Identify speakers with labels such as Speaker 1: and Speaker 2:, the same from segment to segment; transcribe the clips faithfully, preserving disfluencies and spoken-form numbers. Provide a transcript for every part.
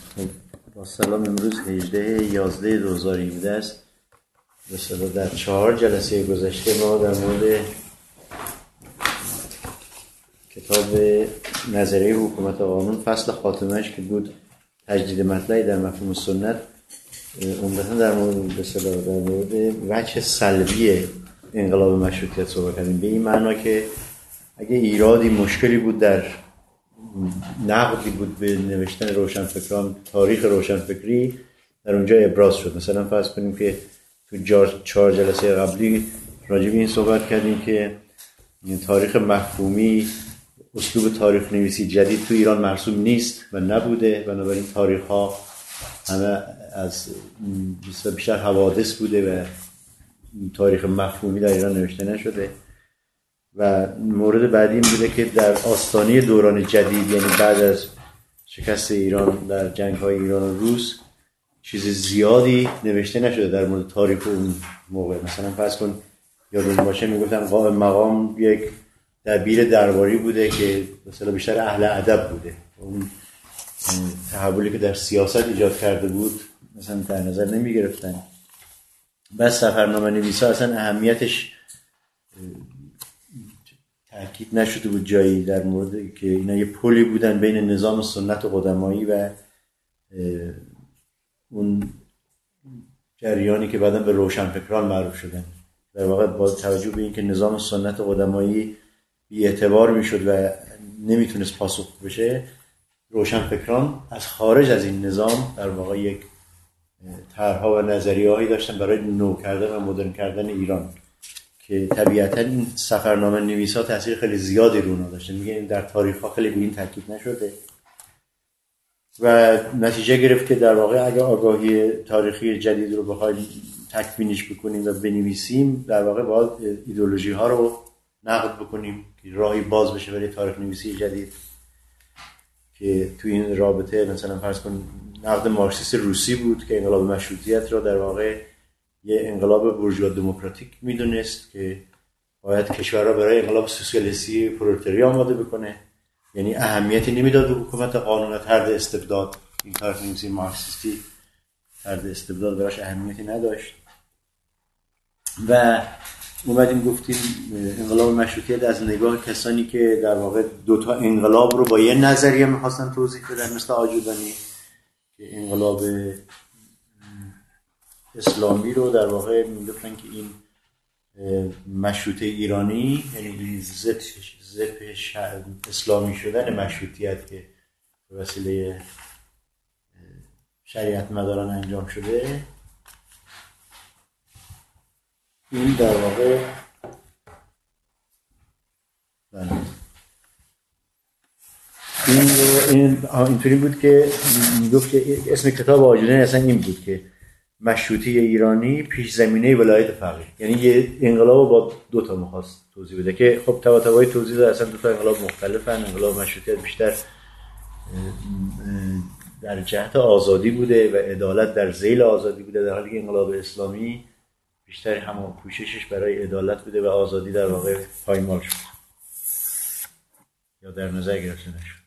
Speaker 1: با سلام، امروز هجدهم یازده دو هزار و هفده است. به اصطلاح در چهار جلسه گذشته ما در مورد کتاب نظریه حکومت قانون فصل خاتمه‌اش که بود تجدید مطلعی در مفهوم سنت، عمدتاً در مورد به اصطلاح در مورد وجه سلبی انقلاب مشروطیت صحبت کردیم، به این معنا که اگه ایرادی مشکلی بود در نقدی بود به نوشتن روشنفکران، تاریخ روشنفکری در اونجا ابراز شد. مثلا فرض کنیم که تو چهار جلسه قبلی راجع به این صحبت کردیم که تاریخ مفهومی، اسلوب تاریخ نویسی جدید تو ایران مرسوم نیست و نبوده، بنابراین تاریخ ها همه از بیشتر حوادث بوده و تاریخ مفهومی در ایران نوشته نشده. و مورد بعدی این بوده که در آستانه دوران جدید، یعنی بعد از شکست ایران در جنگ‌های ایران و روس، چیز زیادی نوشته نشده در مورد تاریخ اون موقع. مثلا فرض کن یادون باشه میگفتن قائم مقام یک دبیر درباری بوده که مثلا بیشتر اهل ادب بوده، اون تحولی که در سیاست ایجاد کرده بود مثلا در نظر نمی گرفتن. بس سفرنامه نویسا اصلا اهمیتش تأکید نشده بود جایی در مورد که اینا یه پلی بودن بین نظام سنت و قدمایی و اون جریانی که بعداً به روشنفکران معروف شدن. در واقع با توجه به اینکه نظام سنت و قدمایی بی اعتبار میشد و نمیتونست پاسخ بشه، روشنفکران از خارج از این نظام در واقع یک طرح‌ها و نظریه‌هایی داشتن برای نو کردن و مدرن کردن ایران که طبیعتاً این سفرنامه نویسا تاثیر خیلی زیادی رو اونا داشتن. میگن در تاریخ‌ها خیلی به این تاکید نشده و نتیجه گرفت که در واقع اگه آگاهی تاریخی جدید رو بخوایم تکوینش بکنیم و بنویسیم، در واقع باید ایدئولوژی ها رو نقد بکنیم که راهی باز بشه برای تاریخ نویسی جدید. که تو این رابطه مثلا فرض کن نقد مارکسیست روسی بود که انقلاب مشروطیت رو در واقع یه انقلاب بورژوا دموکراتیک میدونست که باید کشورها برای انقلاب سوسیالیستی پرولتاری آماده بکنه، یعنی اهمیتی نمیداد به حکومت قانون و طرد استبداد. این تاریخ نویسی مارکسیستی طرد استبداد براش اهمیتی نداشت و اومدیم گفتیم انقلاب مشروطیت از نگاه کسانی که در واقع دوتا انقلاب رو با یه نظریه میخواستن توضیح بدن، مثل آجودانی که انقلاب اسلامی رو در واقع میگفتن که این مشروطه ایرانی، یعنی ضد ضد اسلامی شدن مشروطیت که به وسیله شریعت مداران انجام شده، این در واقع این این اینطوری بود که میگفت که اسم کتاب آجودانی اصلا این بود که مشروطه ایرانی پیش زمینه ولایت فقیه، یعنی یه انقلاب با دو تا می‌خواست توضیح بده که خب طباطبای توضیح داد اصلا دو تا انقلاب مختلفن. انقلاب مشروطیت بیشتر در جهت آزادی بوده و عدالت در ذیل آزادی بوده، در حالی که انقلاب اسلامی بیشتر همون کوششش برای عدالت بوده و آزادی در واقع پایمال شد یا در نظر گرفته نشد.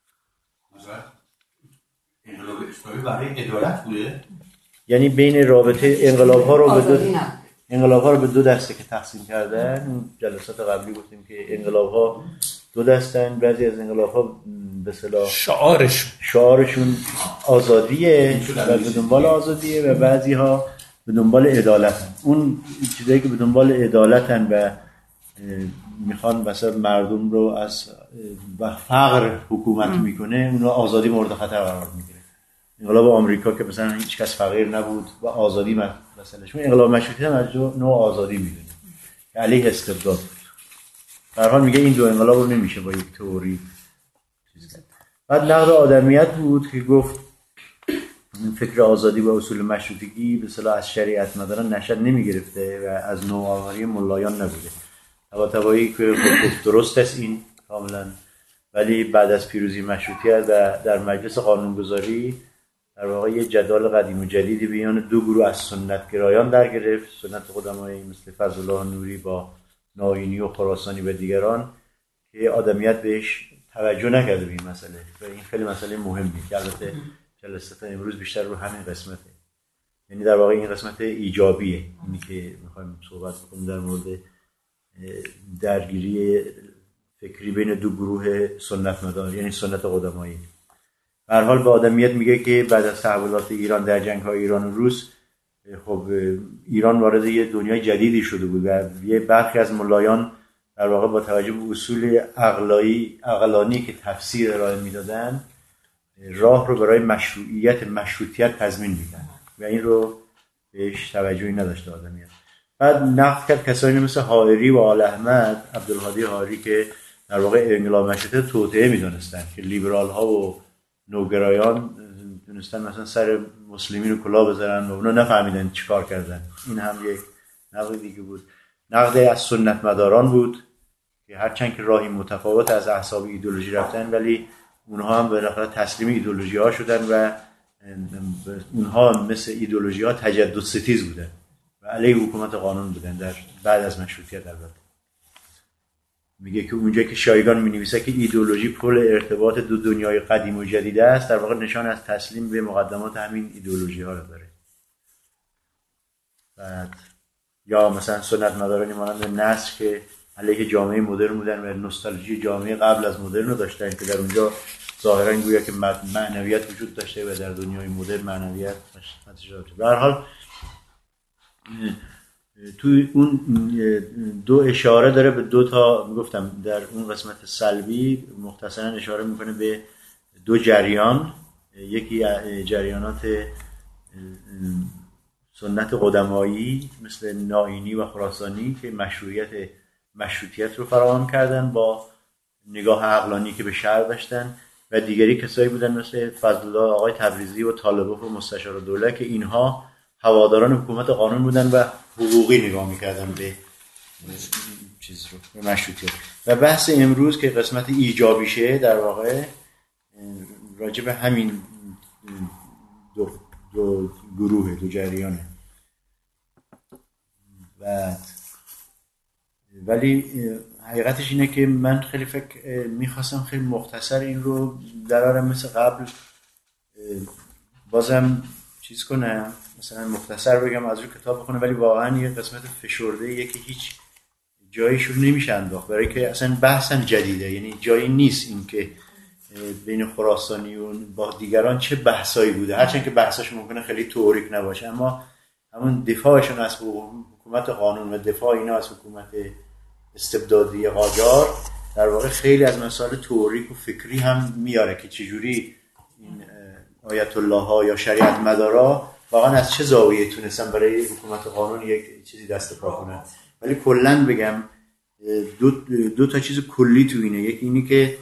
Speaker 2: انقلاب اسلامی برای عدالت بوده،
Speaker 1: یعنی بین رابطه انقلاب ها رو به دو انقلاب ها رو به دو دسته که تقسیم کردن. اون جلسات قبلی گفتیم که انقلاب ها دو دستن. بعضی از انقلاب ها به اصطلاح
Speaker 3: شعارشون
Speaker 1: شعارشون آزادیه و به دنبال آزادیه و بعضی ها به دنبال عدالتن. اون چیزایی که به دنبال عدالتن و میخوان مثلا مردم رو از فقر حکومت میکنه، اون رو آزادی مورد خطر قرار میگیره. انقلاب آمریکا که مثلا هیچ کس فقیر نبود و آزادی مثلا شون انقلاب مشروطیت هم از نوع آزادی میدونه که علیه استبداد بود. در حال میگه این دو انقلاب رو نمیشه با یک تئوری چیز کرد. بعد نقد آدمیت بود که گفت فکر آزادی و اصول مشروطگی به اصطلاح از شریعت مداران نشأت نمیگرفته و از نوآوری ملایان نبوده. طباطبایی که گفت درست است این کاملا، ولی بعد از پیروزی مشروطیت و در مجلس قانونگذاری در واقع یه جدال قدیم و جدیدی میان دو گروه از سنت گرایان در گرفت، سنت قدمایی مثل فضل الله نوری با ناینی و خراسانی و دیگران، که آدمیت بهش توجه نکرده به این مسئله و این خیلی مسئله مهمیه که البته جلسات امروز بیشتر رو همین قسمته، یعنی در واقع این قسمت ایجابیه، اینی که میخوایم صحبت کنیم در مورد درگیری فکری بین دو گروه سنت مدار، یعنی سنت قدمایی. به هر حال به آدمیت میگه که بعد از تحولات ایران در جنگ‌های ایران و روس، خب ایران وارد یه دنیای جدیدی شده بود و یه برخی از ملایان در واقع با توجه به اصول عقلایی عقلانی که تفسیر ارائه میدادن راه رو برای مشروعیت مشروطیت تضمین میدن و این رو بهش توجهی نداشته آدمیت. بعد نقد کرد کسانی مثل حائری و آل احمد، عبدالهادی حائری که در واقع انقلاب مشروطه توطئه میدونستن، که لیبرال ها و نوگرایان دونستن مثلا سر مسلمین رو کلاه بذارن و اونا نفهمیدن چیکار کردن. این هم یک نقد دیگه بود. نقد از سنت مداران بود که هرچند که راهی متفاوت از احزاب ایدئولوژی رفتن، ولی اونها هم بالاخره تسلیم ایدئولوژی ها شدن و اونها مثل ایدئولوژی ها تجدد ستیز بودن و علیه حکومت قانون بودن در بعد از مشروطیت. البته میگه که اونجا که شایگان می‌نویسه که ایدئولوژی پل ارتباط دو دنیای قدیم و جدید است، در واقع نشان از تسلیم به مقدمات همین ایدئولوژی ها رو داره. بعد یا مثلا سنت مدارانی مانند نصر که علیه جامعه مدرن بودن و نوستالژی جامعه قبل از مدرن رو داشتن، که در اونجا ظاهرا گویا که معنویت وجود داشته و در دنیای مدرن معنویت داشته. به هر حال توی اون دو اشاره داره به دو تا، میگفتم در اون قسمت سلبی مختصرا اشاره میکنه به دو جریان، یکی جریانات سنت قدمایی مثل نائینی و خراسانی که مشروعیت مشروطیت رو فراهم کردن با نگاه عقلانی که به شرع داشتن، و دیگری کسایی بودن مثل فضلالله آقای تبریزی و طالبوف و مستشارالدوله که اینها هواداران حکومت قانون بودن و حقوقی نگاه میکردن به چیز رو، به مشروطیت. و بحث امروز که قسمت ایجابیشه در واقع راجع به همین دو, دو گروه دو جریانه. و ولی حقیقتش اینه که من خیلی فکر میخواستم خیلی مختصر این رو درارم مثل قبل بازم چیز کنم، مثلا مختصر بگم از رو کتاب بخونم، ولی واقعا یه قسمت فشرده یه که هیچ جاییش رو نمیشه انداخت، برای که اصلا بحثم جدیده، یعنی جایی نیست این که بین خراسانی و با دیگران چه بحثایی بوده، هرچند که بحثاش ممکنه خیلی تئوریک نباشه، اما همون دفاعشون از حکومت قانون و دفاع اینا از حکومت استبدادی قاجار در واقع خیلی از مسائل تئوریک و فکری هم میاره که چجوری این آیت الله ها یا شریعت مدارا واقعا از چه زاویه‌ای تونستن برای حکومت قانون یک چیزی دست پا کنن. ولی کلاً بگم دو, دو تا چیز کلی تو اینه، یکی اینی که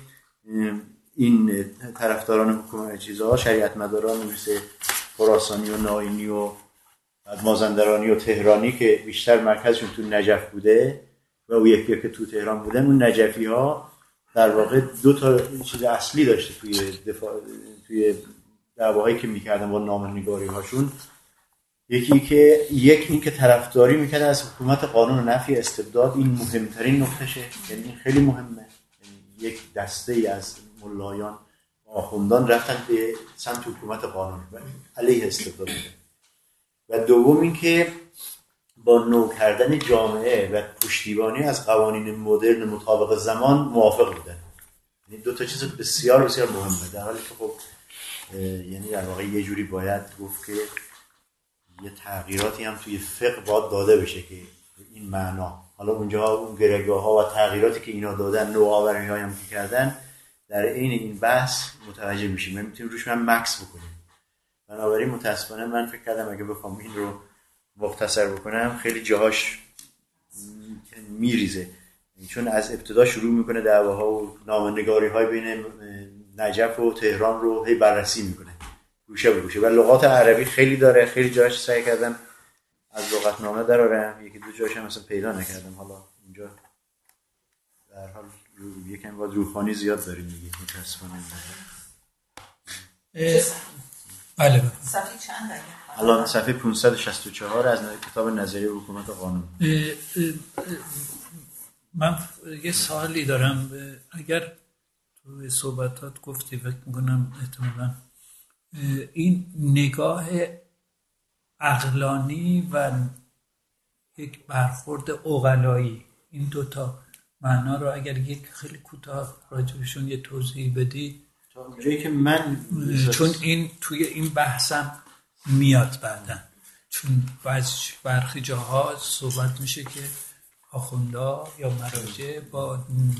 Speaker 1: این طرفداران حکومت چیزها شریعت مداران مثل خراسانی و نائینی و مازندرانی و تهرانی که بیشتر مرکزشون تو نجف بوده و اون یکی که تو تهران بودن، اون نجفی ها در واقع دو تا چیز اصلی داشته توی دفاع توی دعواهایی که میکردن با نامه‌نگاری هاشون. یکی که یک این که طرفداری میکردن از حکومت قانون و نفی استبداد، این مهمترین نکتهشه، یعنی این خیلی مهمه، یعنی یک دسته ای از ملایان و آخوندان رفتن به سمت حکومت قانون و علیه استبداد. و دوم این که با نو کردن جامعه و پشتیبانی از قوانین مدرن مطابق زمان موافق بودن. یعنی دو تا چیز بسیار بسیار مهمه، در حالی که خب یعنی در واقع یه جوری باید گفت که یه تغییراتی هم توی فقه باید داده بشه که این معنا، حالا اونجا اون گرهگاه ها و تغییراتی که اینا دادن، نوآوری هایی هم که کردن، در عین این بحث متوجه میشیم، من میتونیم روش من مکس بکنیم. بنابراین متاسفانه من فکر کردم اگه بخوام این رو مختصر بکنم خیلی جاهاش میریزه، چون از ابتدا شروع میکنه دعواها و نامه‌نگاری های بین نجف و تهران رو هی بررسی میکنه گوشه به گوشه، و لغات عربی خیلی داره، خیلی جاهاش سعی کردم از لغتنامه درارم، یکی دو جاش هم مثلا پیدا نکردم. حالا اینجا در حال یکم باید روحانی زیاد داریم میگه متاسفانه.
Speaker 3: بله
Speaker 4: صفحه چند داریم؟
Speaker 1: الان صفحه پانصد و شصت و چهار از کتاب نظریه حکومت قانون.
Speaker 3: من یه سوالی دارم، اگر توی صحبتات گفتی فکر میکنم احتمالاً این نگاه عقلانی و یک برخورد عقلایی، این دوتا معنا رو اگر یک خیلی کوتاه راجبشون یه توضیح بدی.
Speaker 1: جایی که من
Speaker 3: چون این توی این بحثم میاد بعدن، چون برخی جاها صحبت میشه که آخوندا یا مراجع با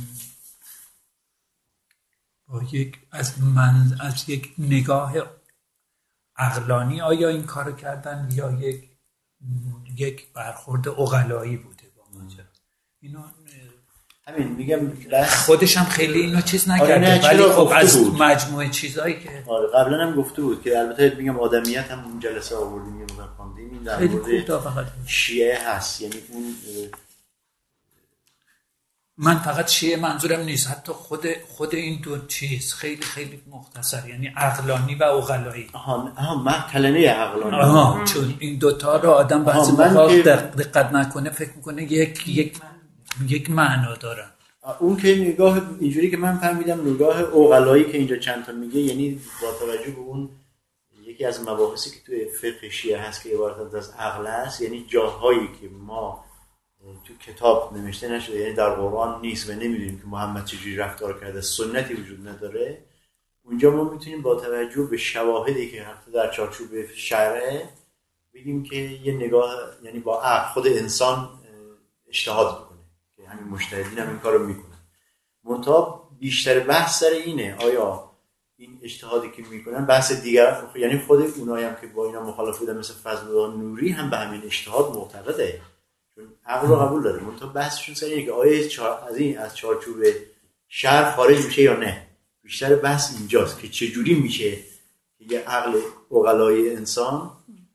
Speaker 3: با یک از من از یک نگاه عقلانی آیا این کارو کردن یا یک یک برخورد عقلایی بوده با ماجرا. اینو
Speaker 1: همین میگم
Speaker 3: خودش هم خیلی اینو چیز نکرده، ولی خب از مجموعه چیزایی که
Speaker 1: آره قبلا هم گفته بود که البته میگم آدمیت هم اون جلسه آوردیم یه مقدار خواندیم، این در مورد شیعه هست، یعنی اون
Speaker 3: من فقط شیعه منظورم نیست، حتی خود خود این دو چیز خیلی خیلی مختصر، یعنی عقلانی و عقلایی.
Speaker 1: آها آها من کلمه عقلانی
Speaker 3: آها چون این دوتا رو آدم بعضی موقع دقت نکنه فکر میکنه یک یک یک معنا دارن.
Speaker 1: اون که نگاه اینجوری که من فهمیدم نگاه عقلایی که اینجا چند تا میگه، یعنی با توجه به اون یکی از مباحثی که توی فقه شیعه هست که عبارت از عقل است، یعنی جاهایی که ما تو کتاب نوشته نشده، یعنی در قرآن نیست و نمیدونیم که محمد چجوری رفتار کرده، سنتی وجود نداره، اونجا ما میتونیم با توجه به شواهدی که حتی در چارچوب شرعه بگیم که یه نگاه، یعنی با عقل خود انسان اجتهاد میکنه که همین مجتهدین هم این کارو میکنن. منتها بیشتر بحث سر اینه آیا این اجتهادی که میکنن بحث دیگر، یعنی خود اونایی هم که با اینا مخالف بودن مثل فضل الله نوری هم به همین اجتهاد معتقده، چون عقل رو قبول داره. منتها بحثشون سر اینه که آیا از این از چارچوب شرع خارج میشه یا نه. بیشتر بحث اینجاست که چه جوری میشه که یه عقل عقلای انسان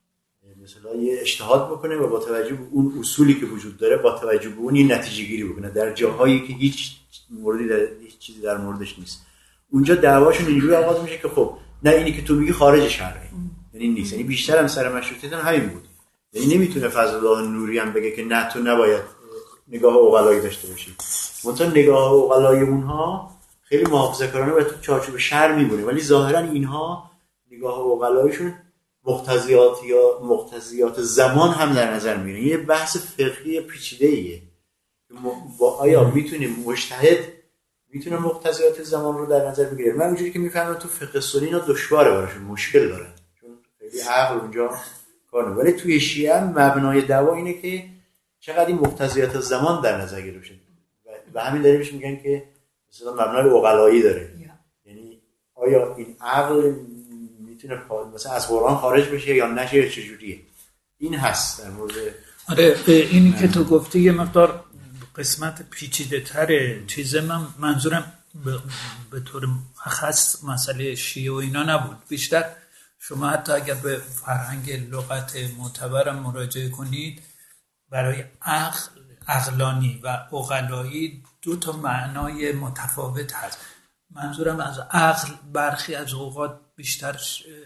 Speaker 1: مثلا یه اجتهاد بکنه و با توجه به اون اصولی که وجود داره با توجه به اون این نتیجه گیری بکنه در جاهایی که هیچ موردی در هیچ چیزی در موردش نیست. اونجا دعواشون اینجوری آغاز میشه که خب نه اینی که تو میگی خارج شرعه، یعنی نیست. یعنی بیشتر هم سر مشروطیت هم همین بود، یعنی نمیتونه فضل الله نوری هم بگه که نه تو نباید نگاه عقلایی داشته باشی. منتها نگاه عقلای اونها خیلی محافظه‌کارانه و تو چارچوب شرع میمونه، ولی ظاهرا اینها نگاه عقلایشون مقتضیات یا مقتضیات زمان هم در نظر میگیره. یه بحث فقهی پیچیده‌ایه. با آیا میتونیم مجتهد میتونه مقتضیات زمان رو در نظر بگیره؟ من اونجوری که میفهمم تو فقه سنی اینا دشواره براشون، مشکل دارن، چون خیلی عقل اونجا کار نمی‌کنه. ولی توی شیعه مبنای دعوا اینه که چقدر این مقتضیات زمان در نظر گرفته بشه و همین دلیلش میگن که مثلا مبنای عقلایی داره. یعنی آیا این عقل میتونه مثلا از قرآن خارج بشه یا نشه یا چجوریه؟ این هست در مورد.
Speaker 3: آره اینی که تو گفتی یه مقدار قسمت پیچیده تره چیزه. من منظورم به طور خاص مسئله شیعه و اینا نبود، بیشتر شما حتی اگر به فرهنگ لغت معتبرم مراجعه کنید برای عقل، عقلانی و عقلایی دو تا معنای متفاوت هست. منظورم از عقل برخی از اوقات بیشتر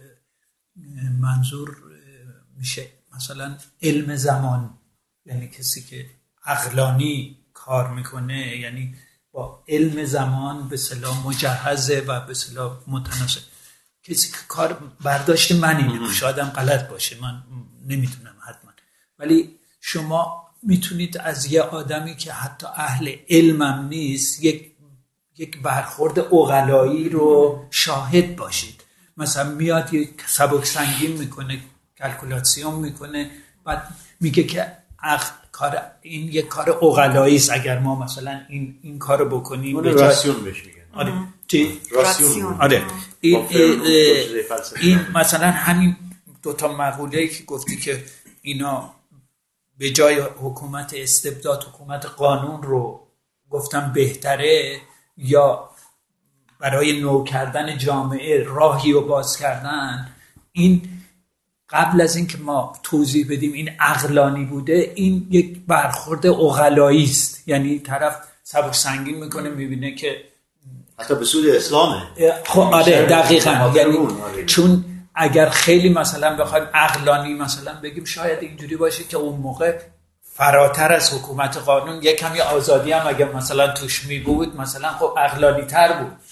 Speaker 3: منظور میشه مثلا علم زمان، یعنی کسی که عقلانی کار میکنه یعنی با علم زمان به اصطلاح مجهزه و به اصطلاح متناسب. کسی که کار برداشت من اینه، شاید هم غلط باشه، من نمیدونم حتما، ولی شما میتونید از یه آدمی که حتی اهل علمم نیست یک یک برخورد عقلایی رو شاهد باشید. مثلا میاد یک سبک سنگین میکنه، کلکولاسیون میکنه، بعد میگه که عقل کار این یک کار عقلایی است، اگر ما مثلا این این کارو بکنیم
Speaker 1: اون راسیون بهش میگن.
Speaker 3: آره چی
Speaker 1: راسیون.
Speaker 3: آره این این مثلا همین دو تا مقوله‌ای که گفتی که اینا به جای حکومت استبداد حکومت قانون رو گفتم بهتره، یا برای نو کردن جامعه راهی رو باز کردن، این قبل از این که ما توضیح بدیم این عقلانی بوده، این یک برخورد عقلایی است. یعنی طرف سبک سنگین میکنه، میبینه که
Speaker 1: حتی به سود اسلامه.
Speaker 3: خب آره دقیقاً، یعنی چون اگر خیلی مثلا بخوایم عقلانی مثلا بگیم شاید اینجوری باشه که اون موقع فراتر از حکومت قانون یک کمی آزادی هم اگر مثلا توش می بود مثلا خب عقلانی تر بود،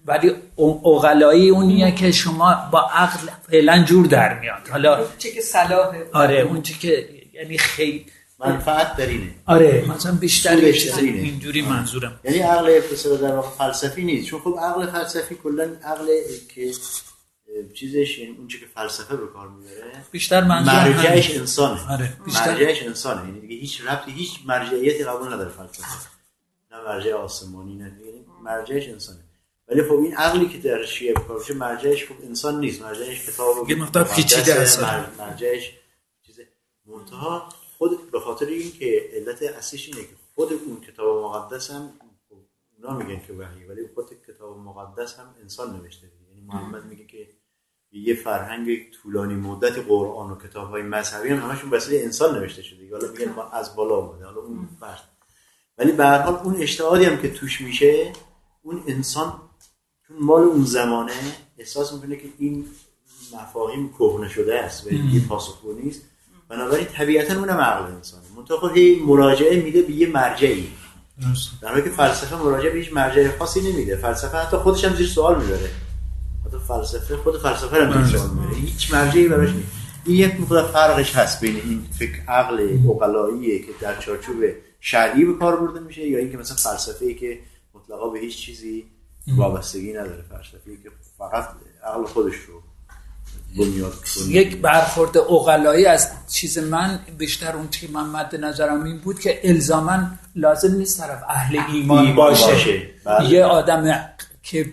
Speaker 3: ولی عقلایی اونیه که شما با عقل فعلا جور در میاد. حالا
Speaker 4: اون چی که صلاحه،
Speaker 3: آره اون چی که یعنی خیلی
Speaker 1: منفعت دارینه.
Speaker 3: آره مثلا بیشتر یه چیز
Speaker 1: دارینه.
Speaker 3: اینجوری منظورم.
Speaker 1: یعنی عقل اقتصاد در واقع فلسفی نیست، چون خب عقل فلسفی کلا عقل که چیزش این اون چی که فلسفه به کار میبره
Speaker 3: بیشتر منظورم
Speaker 1: مرجعش انسانه.
Speaker 3: آره بیشتر
Speaker 1: مرجعش انسانه، یعنی دیگه هیچ ربطی هیچ مرجعیتی قبول نداره فلسفه، نه مرجع آسمانی نه دیگه، مرجعش انسانه. ولی خب این عقلی که در شیعه کار میشه مرجعش خب انسان نیست، مرجعش کتاب
Speaker 3: یه مقدار پیچیده است،
Speaker 1: مرجعش چیز منتها خود به خاطر این که علت اصلیش اینه که خود اون کتاب مقدس هم اونا میگن که وحی، ولی خود کتاب مقدس هم انسان نوشته. یعنی محمد میگه که یه فرهنگ طولانی مدت قرآن و کتاب‌های مذهبی هم همشون وسیله انسان نوشته شده، حالا میگن ما از بالا اومده، حالا اون فرض. ولی به هر حال اون اجتهادی هم که توش میشه، اون انسان چون مال اون زمانه احساس میکنه که این مفاهیم کهنه شده است و دیگه پاسخگو نیست، بنابراین طبیعتاً اونم عقل انسانه. منتها خود هی مراجعه میده به یه مرجعی، در حالی که فلسفه مراجعه به هیچ مرجع خاصی نمیده. فلسفه حتی خودش هم زیر سوال میبره، حتی فلسفه خود فلسفه هم زیر سوال میبره، هیچ مرجعی براش نیست. این یک مقدار فرقش هست بین این فکر عقل عقلاییه که در چارچوب شرعی به کار برده میشه، یا اینکه مثلا فلسفه‌ای که مطلقاً به هیچ چیزی وابستگی نداره، فلسفه‌ای که فقط عقل خودش رو بنیاد کنه.
Speaker 3: یک برخورد عقلایی از چیز من بیشتر اون که من مد نظرم این بود که الزاماً لازم نیست طرف اهل ایمان, ایمان باشه, باشه. بله. یه آدم که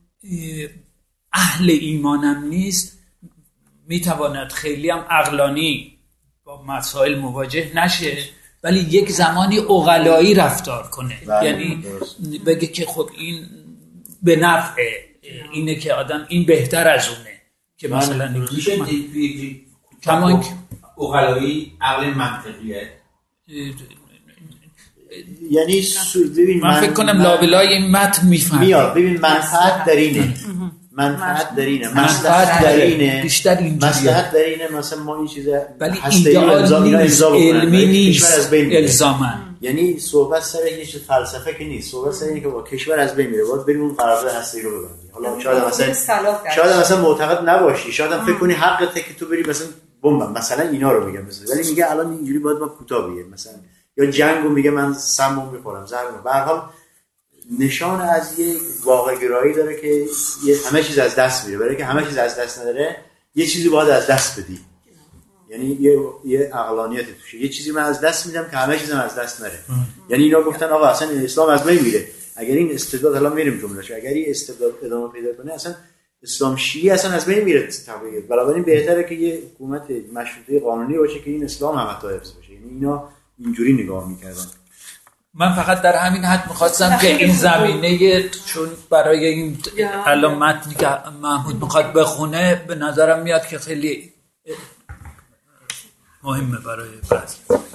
Speaker 3: اهل ایمانم نیست میتواند خیلی هم عقلانی با مسائل مواجه نشه، ولی یک زمانی عقلایی رفتار کنه. بله. یعنی بگه که خب این به نفع اینه که آدم این بهتر از اونه، که مثلا
Speaker 2: میشه کمان عقلایی عقل منطقیه.
Speaker 1: یعنی ببین
Speaker 3: من فکر کنم لابلای این متن میفهمم
Speaker 1: میاد. ببین منفعت در اینه، منفعت در اینه، مصلحت در اینه،
Speaker 3: بیشتر اینجوریه،
Speaker 1: مصلحت در اینه. مثلا ما این چیزا
Speaker 3: ولی ایدئال نیست، علمی نیست الزاماً.
Speaker 1: یعنی صحبت سر یه چیز فلسفه که نیست، صحبت سر اینه که با کشور از بین میره، باید بریم اون قرارداد هستی رو ببندیم. حالا شاید مثلا شاید مثلا معتقد نباشی، شاید هم فکر کنی حقته که تو بری مثلا بمب مثلا اینا رو میگم مثلا، ولی میگه الان اینجوری باید ما کوتاه بگیم مثلا، یا جنگو میگه من سمو میخورم زهرمو. به هر حال نشان از یه واقع گرایی داره که همه چیز از دست میره، برای که همه چیز از دست نداره یه چیزی باید از دست بدی، یعنی یه یه عقلانیتی توشه، یه چیزی من از دست میدم که همه چیزم از دست نره. یعنی اینا گفتن آقا اصلا اسلام از بین میره اگر این استبداد، حالا میریم جملهش، اگر این استبداد ادامه پیدا کنه اصلا اسلام شیعی اصلا از بین میره طبیعیه. بنابراین بهتره که یه حکومت مشروطه قانونی باشه که این اسلام هم حتی حفظ بشه. یعنی اینا اینجوری نگاه میکردن.
Speaker 3: من فقط در همین حد میخواستم که این زمینه، چون برای این علامتی که محمود میخواد بخونه به نظرم میاد که خیلی مهمه برای بحث.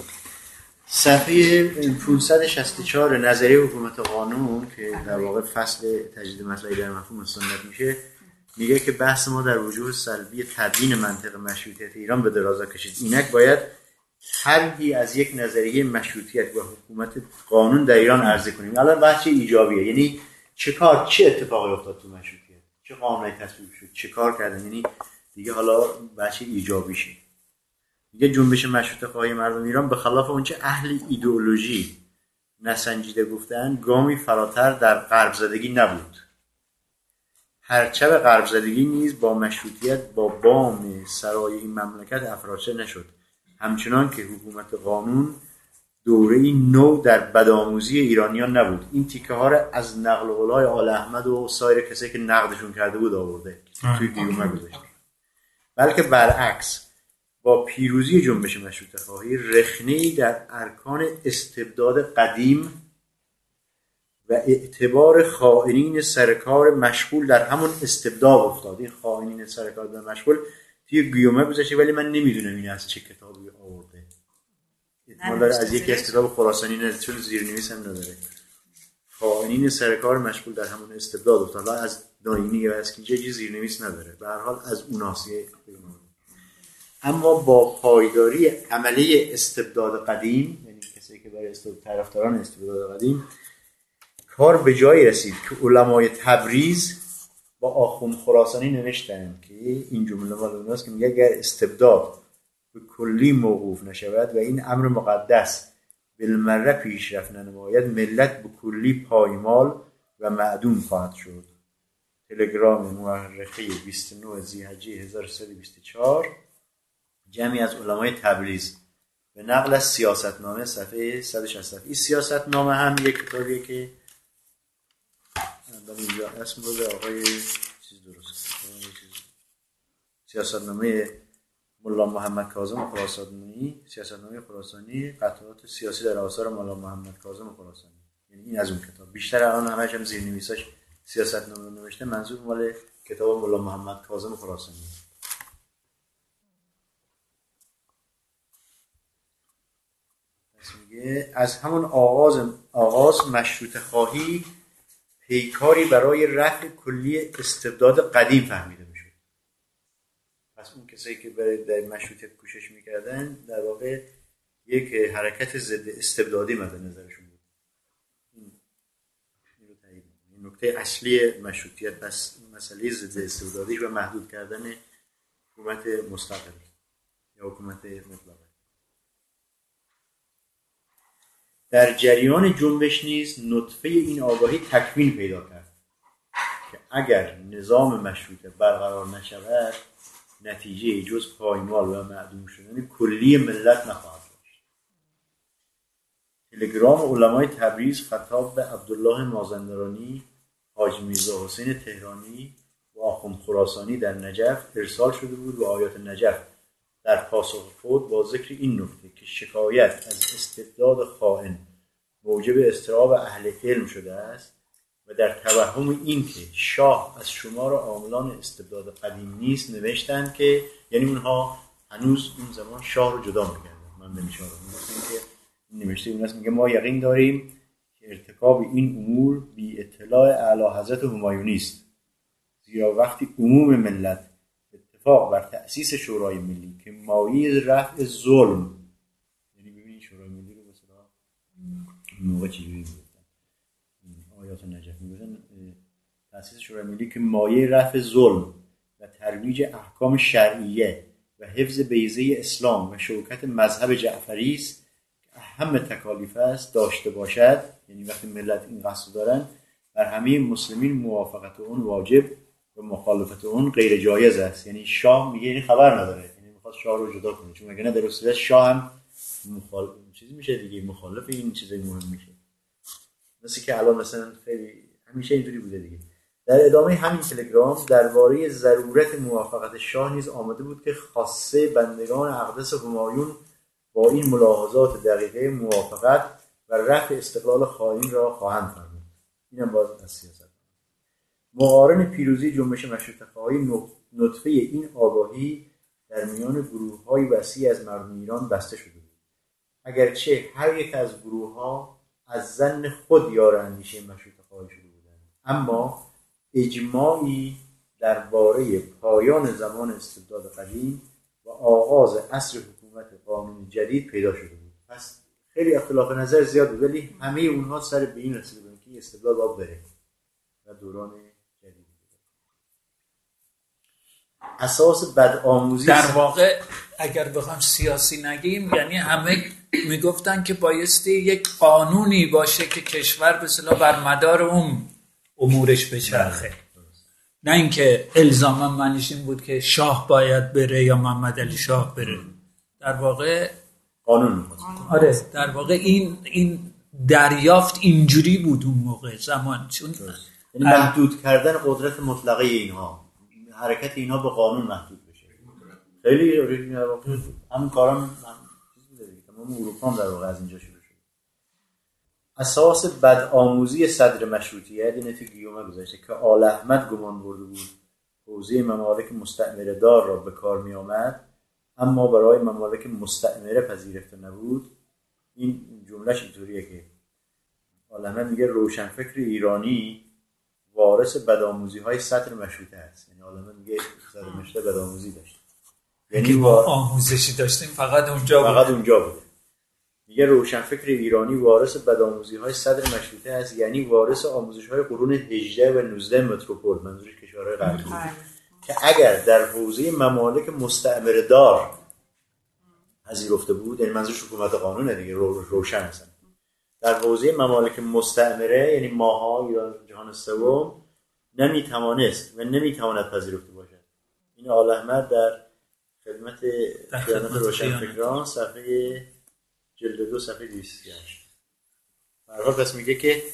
Speaker 1: صفحه پانصد و شصت و چهار نظریه حکومت قانون که در واقع فصل تجدید مطلعی در مفهوم سنت میشه، میگه که بحث ما در وجوه سلبی تدوین منطق مشروطیت ایران به درازا کشید. اینک باید طرحی از یک نظریه مشروطیت و حکومت قانون در ایران عرضه کنیم. الان بحث ایجابیه، یعنی چه کار چه اتفاقی افتاد تو مشروطیت، چه قانونی تصویب شد، چه کار کردن، یعنی دیگه حالا بحث ایجابی شه. دیگه جنبش مشروطه خواهی مردم ایران به خلاف اونچه اهل ایدئولوژی نسنجیده گفتن گامی فراتر در غرب زدگی نبود. پرچم غرب زدگی نیز با مشروطیت با بام سرای این مملکت افراشه نشد، همچنان که حکومت قانون دوره‌ای نو در بدآموزی ایرانیان نبود. این تیکه ها را از نقل قول‌های آل احمد و سایر کسایی که نقدشون کرده بود آورده توی دیومه گذاشته، بلکه برعکس با پیروزی جنبش مشروطه خواهی رخنه‌ای در ارکان استبداد قدیم و اعتبار خائنین سرکار مشغول در همون استبداد افتاد. این خائنین سرکار در مشغول توی گیومه گذاشته، ولی من نمیدونم این از چه کتابی آورده. احتمال داره از یکی از کتاب خراسانی نه، چون زیرنویس هم نداره. خائنین سرکار مشغول در همون استبداد افتاد. حالا از داینی یا از کینجی زیرنویس نداره. به هر حال از اوناسیه. اما با پایداری عملی استبداد قدیم، یعنی کسایی که برای استبداد طرفداران استبداد قدیم، کار به جایی رسید که علمای تبریز با آخوند خراسانی نوشتن که این جمله مال اوناست که میگه اگر استبداد به کلی موقوف نشود و این امر مقدس بالمره پیشرفت ننماید ملت به کلی پایمال و معدوم خواهد شد. تلگرام مورخه بیست و نه ذی‌حجه هزار و سیصد و بیست و چهار جمعی از علمای تبریز به نقل از سیاستنامه صفحه صد و شصت و هفت. این سیاستنامه هم یک کتابیه که در اینجا اسم رو به آقای چیز درست سیاستنامه مولا محمد کاظم خراسانی، سیاستنامه خراسانی، قطعات سیاسی در آثار مولا محمد کاظم خراسانی. یعنی این از اون کتاب. بیشتر الان همش هم زیرنویساش سیاستنامه نوشته، منظور مال کتاب مولا محمد کاظم خراسانی. میگه از همون آغاز آغاز مشروطه خواهی پیکاری برای رفع کلی استبداد قدیم فهمیده میشد. پس اون کسایی که برای در مشروطه کوشش میکردن در واقع یک حرکت ضد استبدادی مد نظرشون بود. این رو تایید می‌کنه. نکته اصلی مشروطیت بس مسئله ضد استبدادی و محدود کردن حکومت مستقل یا حکومت مطلقه. در جریان جنبش نیز نطفه این آگاهی تکوین پیدا کرد که اگر نظام مشروطه برقرار نشود نتیجه جز پایمال و معدوم شدن کلی ملت نخواهد داشت. تلگرام علمای تبریز خطاب به عبدالله مازندرانی، حاجی میرزا حسین تهرانی و آخوند خراسانی در نجف ارسال شده بود و آیات نجف در پاسخ خود با ذکر این نکته که شکایت از استبداد خائن موجب اضطراب اهل علم شده است و در توهم این که شاه از شمار عاملان استبداد قدیم نیست نوشتند که یعنی اونها هنوز اون زمان شاه رو جدا می‌کردن. من به نشانه می‌گم که این نوشته اوناست میگه ما یقین داریم که ارتکاب این امور بی اطلاع اعلی حضرت همایونی است، زیرا وقتی عموم ملت اتفاق بر تأسیس شورای ملی که مایه رفع ظلم، یعنی ببینید شورای ملی رو مثلا موقع چجوری میگفتن آیات نجف میگفتن تأسیس شورای ملی که مایه رفع ظلم و ترویج احکام شرعیه و حفظ بیضه اسلام و شوکت مذهب جعفری است که اهم تکالیف است داشته باشد، یعنی وقتی ملت این قصد دارن بر همه مسلمین موافقت اون واجب و مخالفت اون غیر جایز است. یعنی شاه میگه این خبر نداره، یعنی میخواد شاه رو جدا کنه، چون اگه نه در اصل شاه هم مخالف چیزی میشه دیگه، مخالف این چیزای مهم میشه. مثل که الان مثلا خیلی همیشه اینطوری بوده دیگه. در ادامه همین تلگرام درباره ضرورت موافقت شاه نیز آمده بود که خاصه بندگان اقدس همایون با این ملاحظات دقیقه موافقت و رفع استقلال خائن را خواهند فرمود. اینم باز از سیاست. مقارن پیروزی جنبش مشروطه خواهی نطفه این آگاهی در میان گروه‌های وسیع از مردم ایران بسته شده بود. اگرچه هر یک از گروه‌ها از ظن خود یار اندیشه مشروطه خواهی شده بودند، اما اجماعی درباره پایان زمان استبداد قدیم و آغاز عصر حکومت قانونی جدید پیدا شده بود. پس خیلی اختلاف نظر زیاد بود، ولی همه اونها سر به این رسیده بودند که استبداد باید بره و دوران جدید. اساس بدآموزی
Speaker 3: در واقع اگر بخوام سیاسی نگیم یعنی همه میگفتن که بایستی یک قانونی باشه که کشور به اصطلاح بر مدار اون امورش بچرخه، نه اینکه الزاما معنیش این بود که شاه باید بره یا محمد علی شاه بره. در واقع
Speaker 1: قانون می‌خواست.
Speaker 3: آره در واقع این این دریافت اینجوری بود اون موقع زمان، چون
Speaker 1: یعنی محدود کردن قدرت مطلقه اینها، حرکت اینها به قانون محدود بشه. خیلی اوریجینال واقعا همین کارا هم چیز بوده دیگه، تمام اروپا هم در واقع از اینجا شروع شد. اساس بدآموزی صدر مشروطیت اینه که گیومه گذاشته که آل احمد گمان برده بود حوزه ممالک مستعمره دار را به کار می آمد اما برای ممالک مستعمره پذیرفته نبود. این جملهش اینطوریه که آل احمد میگه روشنفکر ایرانی وارث بدآموزی های صدر مشروطه است. یعنی آل احمد میگه صدر مشروطه بدآموزی داشت،
Speaker 3: یعنی ما آموزشی داشتیم فقط اونجا
Speaker 1: فقط بود. اونجا بوده. میگه روشنفکر ایرانی وارث بدآموزی‌های صدر مشروطه است، یعنی وارث آموزش‌های قرون هجده و نوزده متروپول، منظورش کشورهای غربی، که اگر در حوزه ممالک مستعمره دار پذیرفته بود، یعنی منظورش حکومت قانونه دیگه، رو روشن هستن، در حوزه ممالک مستعمره یعنی ماها یا جهان سوم نمیتوانست و نمیتواند پذیرفته باشد. این آل احمد در خدمت خیانت روشنفکران صفحه جلد دو صفحه دویست و سی و هشت. به هر حال پس میگه که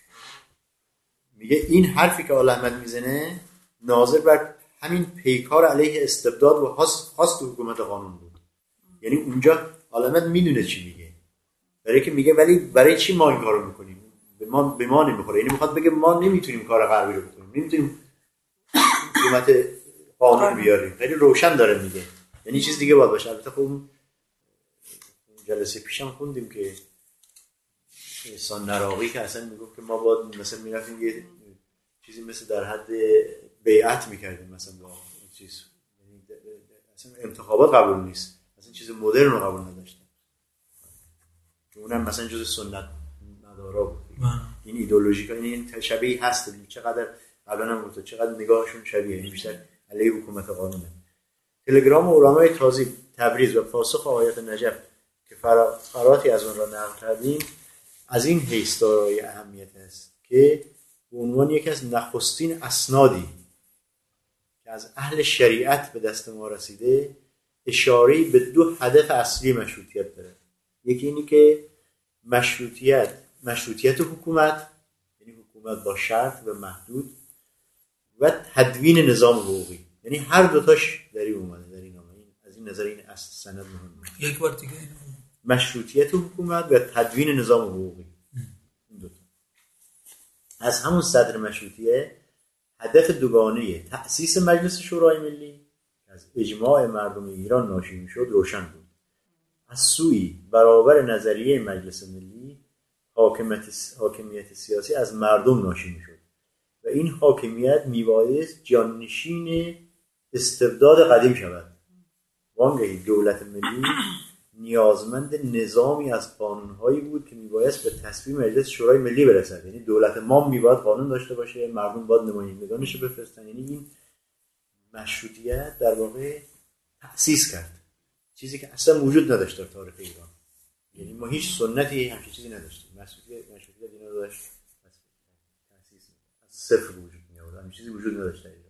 Speaker 1: میگه این حرفی که آل احمد میزنه ناظر بر همین پیکار علیه استبداد و خواست حکومت قانون بود. یعنی اونجا آل احمد میدونه چی میگه، برای که میگه ولی برای چی ما این کارو میکنیم؟ به ما به ما نمیخوره. یعنی میخواد بگه ما نمیتونیم کار غربی رو بکنیم، نمیتونیم حکومت قانون بیاریم. خیلی روشن داره میگه، یعنی چیز دیگه باید باشه. البته خب جلسه پیشم خوندیم که احسان نراقی که اصلا میگفت که ما باید مثلا میرفتیم یه چیزی مثل در حد بیعت میکردیم مثلا با چیز، یعنی اصلا انتخابات قبول نیست، اصلا چیز مدرن رو قبول نداشتن که اونم مثلا جز سنت مدارا بود. این ایدئولوژیک این شبیه هست، چقدر قبلا هم گفتم چقدر نگاهشون شبیه، این بیشتر علیه حکومت قانونه. تلگرام علمای تازی تبریز و پاسخ آیت نجف که فراتی از اون را نقل کردیم از این حیث دارای اهمیت است که به عنوان یکی از نخستین اسنادی که از اهل شریعت به دست ما رسیده اشاره‌ای به دو هدف اصلی مشروطیت داره. یکی اینی که مشروطیت مشروطیت حکومت، یعنی حکومت با شرط و محدود، و تدوین نظام حقوقی، یعنی هر دوتاش در این اومده در این نامه. از این نظر این اصل سند مهمه.
Speaker 3: یک بار دیگه
Speaker 1: مشروطیت حکومت و تدوین نظام حقوقی، این دوتا. از همون صدر مشروطیه هدف دوگانه تأسیس مجلس شورای ملی از اجماع مردم ایران ناشی میشد روشن بود. از سوی برابر نظریه مجلس ملی حاکمیت حاکمیت سیاسی از مردم ناشی میشد و این حاکمیت میبایست جانشین استبداد قدیم شود. وانگهی دولت ملی نیازمند نظامی از قانونهایی بود که میبایست به تصویب مجلس شورای ملی برسد. یعنی دولت ما میباید قانون داشته باشه، مردم باید نمایندگانش رو بفرستن. یعنی این مشروطیت در واقع تأسیس کرد چیزی که اصلا وجود نداشت در تاریخ ایران. یعنی ما هیچ سنتی همچین چیزی نداشتیم. مشروطیت مشروطیت اینا رو داشت تأسیس از صفر وجود می آورد. همین چیزی وجود نداشت ایران.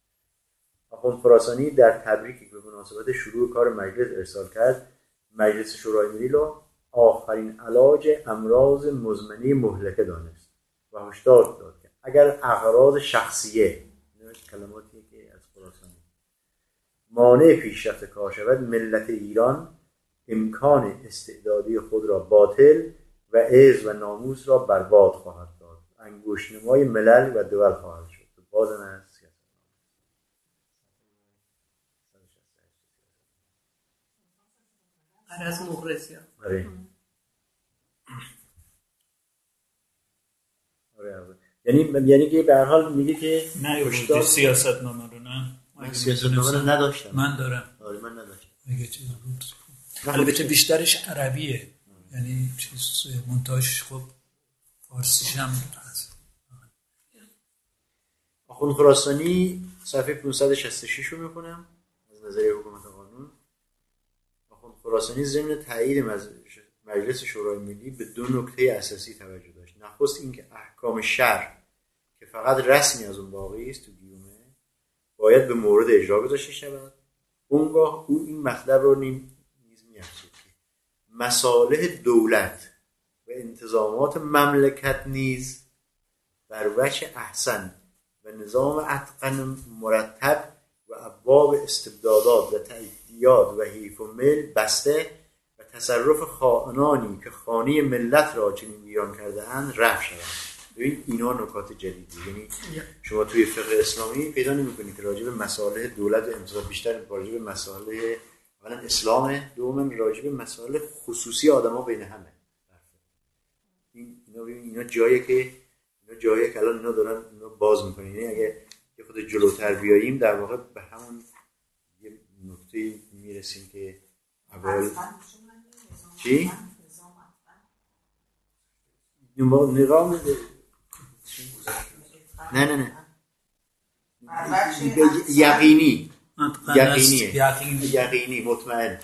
Speaker 1: آخوند خراسانی در تبریکی که به مناسبت شروع کار مجلس ارسال کرد، مجلس شورای ملی را آخرین علاج امراض مزمنه مهلکه دانست و هشدار داد که اگر اغراض شخصیه، کلماتی که از خراسانی، مانع پیشرفت کار شود، ملت ایران امکان استعدادی خود را باطل و عز و ناموس را برباد خواهد داد، انگشت‌نمای ملل و دول خواهد شد. بازم از
Speaker 4: از مغرضی
Speaker 1: آره آره آره یعنی یعنی که به هر حال میگه که
Speaker 3: نه هشدار سیاست نامه رو نه
Speaker 1: من سیاست نامه رو نداشتم.
Speaker 3: من دارم.
Speaker 1: آره من نداشتم.
Speaker 3: میگه چیز بود. البته بیشترش عربیه، یعنی چیز مونتاژ خب فارسیش هم هست.
Speaker 1: آخوند خراسانی صفحه پانصد و شصت و شش رو میخونم از نظریه حکومت قانون. آخوند خراسانی ضمن تایید مجلس شورای ملی به دو نکته اساسی توجه داشت. نخست اینکه احکام شرع که فقط رسمی از اون باقی است تو دیومه باید به مورد اجرا گذاشته شود. اونگاه او این مطلب رو نیز می‌افزود که مصالح دولت و انتظامات مملکت نیز بر وجه احسن و نظام اتقن مرتب و ابواب استبدادات و تأییدات و حیف و میل بسته و تصرف خائنانی که خانه ملت را چنین ویران کرده اند رفع شود. ببین اینا نکات جدیدی، یعنی شما توی فقه اسلامی پیدا نمی‌کنید که راجع به مصالح دولت و انتظام بیشتر راجع به مصالح اولا اسلام، دوما راجع به مصالح خصوصی آدم‌ها بین همه. این اینا ببین اینا جایی که اینا جایی که الان اینا دارن اینا باز می‌کنن. یعنی اگه یه خود جلوتر بیاییم در واقع به همون یه نقطه‌ای میرسیم که اول چی؟ نظام نه نه نه یقینی یقینی
Speaker 3: یقینی
Speaker 1: یقینی مطمئن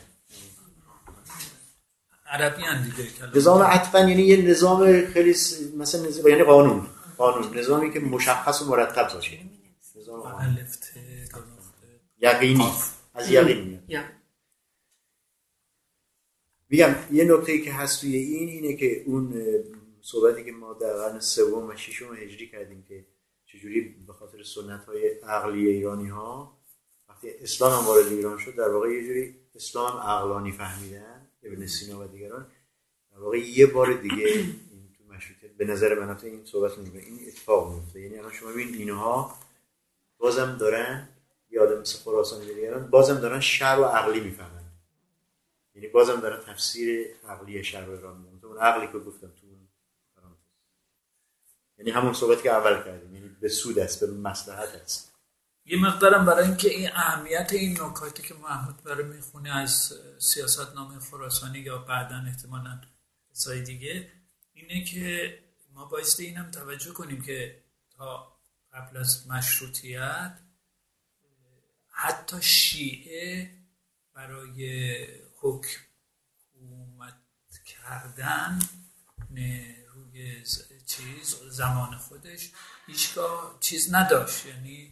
Speaker 3: عربی هم دیگه کلمه
Speaker 1: نظام عطفاً یعنی یه نظام خیلی مثلا نظام یعنی قانون قانون نظامی که مشخص و مرتب باشه نظام
Speaker 3: الف ت
Speaker 1: یقینی از یقین میاد. میگم یه نکته‌ای که هست توی این اینه که اون صحبتی که ما در قرن سوم و ششم هجری کردیم که چجوری به خاطر سنت‌های عقلی ایرانی‌ها وقتی اسلام هم وارد ایران شد در واقع یه جوری اسلام هم عقلانی فهمیدن ابن سینا و دیگران در واقع یه بار دیگه این تو مشروطیت به نظر من البته این صحبت می‌کنه این اتفاق میفته. یعنی الان شما ببین اینها بازم دارن یادم مثل خراسانی دیگران بازم دارن شرع و عقلی میفهمن. یعنی بازم دارن تفسیر عقلی شرع رو ارائه میدن. اون عقلی که گفتم تو اون پرانتز یعنی همون صحبتی که اول کردیم یعنی به سود است به مصلحت است.
Speaker 3: یه مقدارم برای اینکه این اهمیت این نکاتی که محمود برای میخونه از سیاست نامه خراسانی یا بعداً احتمالاً چیزای دیگه اینه که ما بایستی اینم توجه کنیم که تا قبل از مشروطیت حتی شیعه برای حکومت کردن روی چیز زمان خودش هیچگاه چیز نداشت. یعنی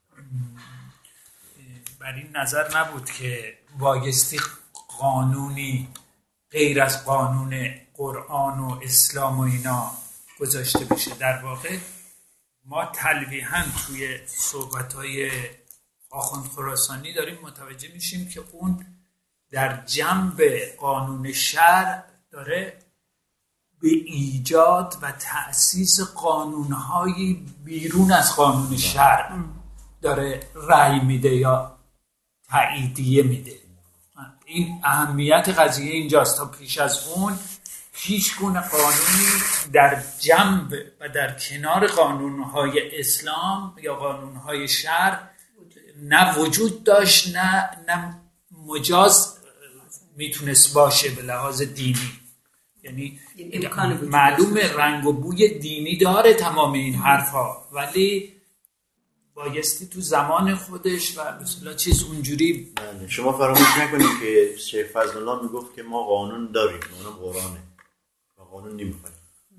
Speaker 3: بر این نظر نبود که بایستی قانونی غیر از قانون قرآن و اسلام و اینا گذاشته بشه. در واقع ما تلویحاً توی صحبت‌های آخوند خراسانی داریم متوجه میشیم که اون در جنب قانون شرع داره به ایجاد و تأسیس قانون‌های بیرون از قانون شرع داره رأی میده یا تاییدیه میده. این اهمیت قضیه اینجاست. تا پیش از اون هیچ گونه قانونی در جنب و در کنار قانون‌های اسلام یا قانون‌های شرع نه وجود داشت نه نه مجاز میتونست باشه به لحاظ دینی. یعنی معلوم رنگ و بوی دینی داره تمام این حرفا ولی بایستی تو زمان خودش و مثلا چیز اونجوری.
Speaker 1: شما فراموش نکنید که شیخ فضل الله میگفت که ما قانون داریم اونم قرآنه و قانون نمیخوایم.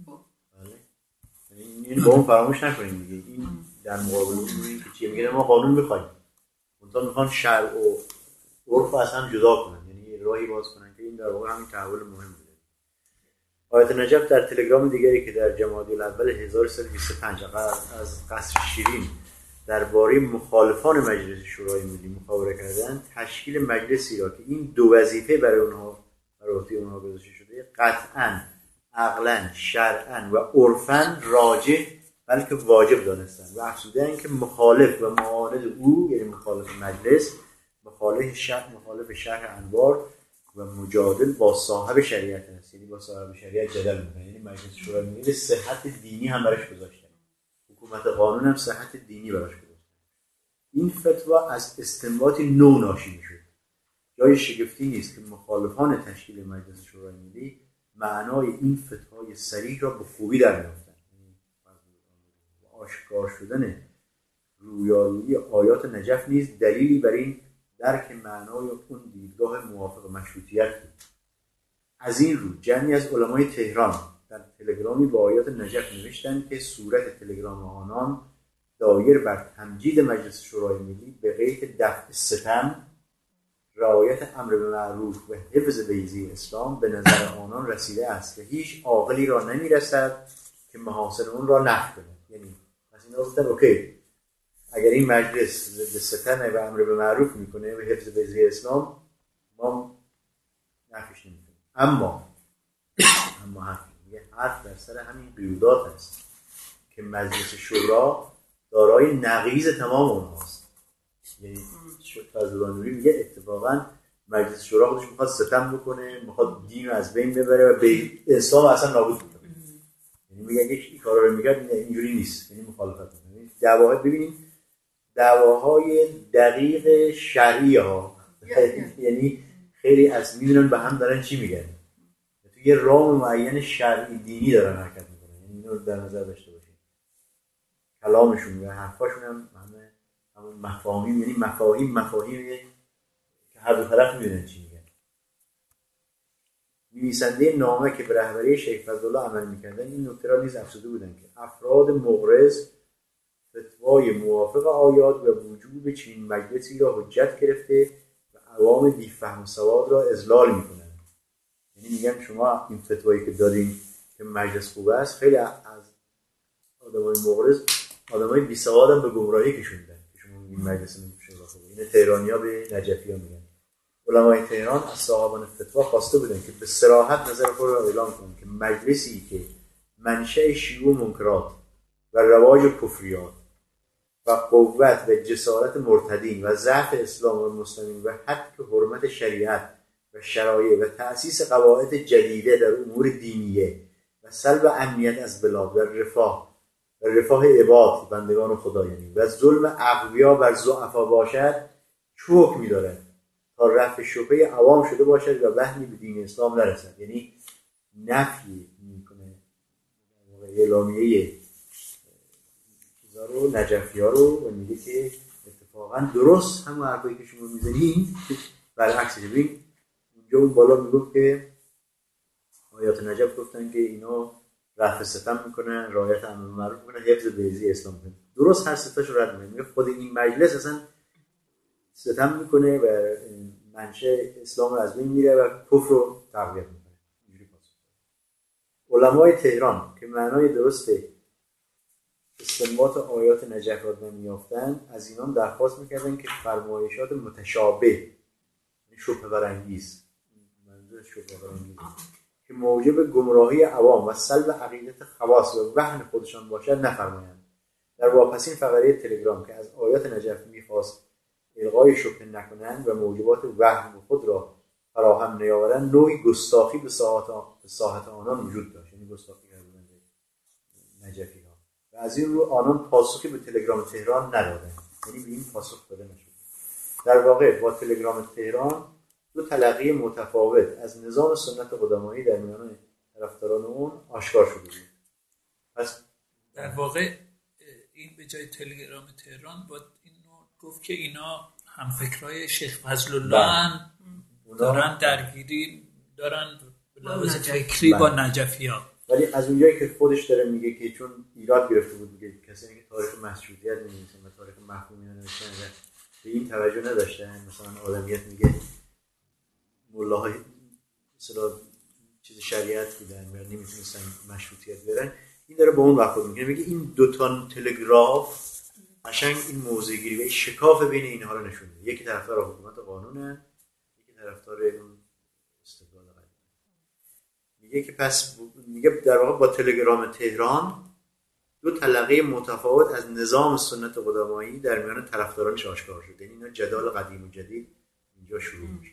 Speaker 1: بله این با اون فراموش نکنید دیگه. این در مقابل اون که چیه میگه ما قانون میخوایم اونها میخوان شرع و عرف از هم جدا کنن یعنی راهی باز کنن که این در واقع همین تحول مهم بوده. آیت نجف در تلگرام دیگری که در جمادی الاول هزار و سیصد و بیست و پنج از قصر شیرین درباره مخالفان مجلس شورای ملی مخابره کردن تشکیل مجلسی را که این دو وظیفه برای اونها برای عهده اونها گذاشته شده قطعاً عقلاً شرعاً و عرفاً راجح بلکه واجب دانستند و افزودند که مخالف و معاند او یعنی مخالف مجلس مخالف شرع مخالف شرح انوار و مجادل با صاحب شریعت است. یعنی با صاحب شریعت جدل می‌کنه. یعنی مجلس شورای ملی صحت دینی هم براش گذاشتن حکومت قانون هم صحت دینی براش گذاشتن. این فتوا از استنباط نو ناشی می‌شد. جای شگفتی نیست که مخالفان تشکیل مجلس شورای ملی معنای این فتوای صریح را به خوبی دریافتند. آشکار شدن رویارویی آیات نجف نیز دلیلی بر این درک معنای اون دیدگاه موافق مشروطیت بود. از این رو جمعی از علمای تهران در تلگرامی با آیات نجف نوشتند که صورت تلگرام آنان دایر بر تمجید مجلس شورای ملی به قید دفع ستم رعایت امر به معروف و حفظ بیضه اسلام به نظر آنان رسیده است و هیچ عاقلی را نمی‌رسد که محاسن اون را نفی کند. یعنی پس اینا گفتن اوکی اگر این مجلس ضد ستم و امر به معروف میکنه و حفظ بیضه اسلام ما نفیش نمیکنیم. اما اما حرف میگه حرف در سر همین قیودات است که مجلس شورا دارای نقیض تمام اونهاست. یعنی فضل نوری میگه اتفاقا مجلس شورا خودش میخواد ستم بکنه میخواد دین رو از بین ببره و به اسلام اصلا نابود کنه. یعنی میگه اگه این کارا رو میگه اینجوری نیست یعنی مخالفت میکنه. دعواها ببینید دعواهای دقیق شرعی ها یعنی خیلی از میدونن به هم دارن چی میگن تو یه راه معین شرعی دینی دارن حرکت میکنن. یعنی اینو در نظر داشته باشید. کلامشون و حرفاشون هم همه همون مفاهیم، یعنی مفاهیم مفاهیمیه که هر دو طرف میدونن چی میگن. نویسنده نامه که به رهبری شیخ فضلالله عمل میکردن این نکته را نیز افزوده بودن که افراد مغرض فتوای موافق آیات و وجوب چنین مجلسی را حجت گرفته و عوام بی‌فهم و سواد را اضلال میکنند. یعنی میگن شما این فتوایی که دادین که مجلس خوب است، خیلی از آدمای مغرض آدمای بی سواد هم به گمراهی کشوندن که شما این مجلس نمیشه خوبه. این تهرانی‌ها به نجفی‌ها میگن. علمای تهران از صاحبان فتوا خواسته بودن که به صراحت نظر خود را اعلام کنند که مجلسی که منشأ شیوع منکرات و رواج کفریات و قوت و جسارت مرتدین و ضعف اسلام و مسلمین و حد حرمت شریعت و شرایع و تأسیس قواعد جدیده در امور دینیه و سلب امنیت از بلاد و رفاه و رفاه عباد بندگان خدا یعنی و ظلم اقویا بر ضعفا باشد چه حکمی دارد تا رفع شبهه عوام شده باشد و وهمی به دین اسلام نرسد. یعنی نفی میکنه اعلامیه چیزا رو، نجفی ها رو، و میگه که اتفاقا درست همون حرفایی که شما میزنید برعکسه. ببین اونجا اون بالا میگفت که آیات نجف گفتن که اینا رفع ستم میکنن، رعایت امر معروف میکنن، حفظ بیضی اسلام میکنن. درست هر ستاشو رد میکنه. میگه خود این مجلس اصلا ستم میکنه و منشأ اسلام رو از بین میره و کفر رو تقویت میکنه. اینجوری علمای تهران که معنای درست استنباط آیات نجف را نمیافتند از اینان درخواست میکردن که فرمایشات متشابه شبهه برانگیز منظور شبهه برانگیز که موجب گمراهی عوام و سلب عقیدت خواص و وهن خودشان باشد نفرمایند. در واپسین فقره تلگرام که از آیات نجف میخواست الغای شبهه نکنند و موجبات وهم خود را فراهم نیاورند، نوعی گستاخی به ساحت آنان وجود داشت. یعنی گستاخی کردن نجفی ها و از این رو آنان پاسخی به تلگرام تهران ندادند. یعنی به این پاسخ داده نشد. در واقع با تلگرام تهران دو تلقی متفاوت از نظام سنت قدمایی در میان طرفداران اون آشکار شده بود. پس
Speaker 3: در واقع این به جای تلگرام تهران با اینو گفت که اینا هم فکرای شیخ فضلالله هم دارن درگیری دارن به لحاظ فکری با نجفی‌ها.
Speaker 1: ولی از اونجایی که خودش داره میگه که چون ایراد گرفته بود، میگه کسی که تاریخ مشروطیت نمی‌نویسن و تاریخ محکومیت نوشتن به این توجه نداشتن، مثلا آدمیت میگه مولاهای مثلا چیز شریعت بودن و نمیتونستن مشروطیت برن، این داره با اون وقت میگه میگه این دو تا تلگراف قشنگ این موضوع گیری و این شکاف بین اینها رو نشون میده. یکی طرفدار حکومت قانونه، یکی طرفدار اون استقلال قانون. میگه که پس میگه در واقع با تلگرام تهران دو تلقی متفاوت از نظام سنت قدمایی در میان طرفدارانش آشکار شد. یعنی اینا جدال قدیم و جدید اینجا شروع میشه.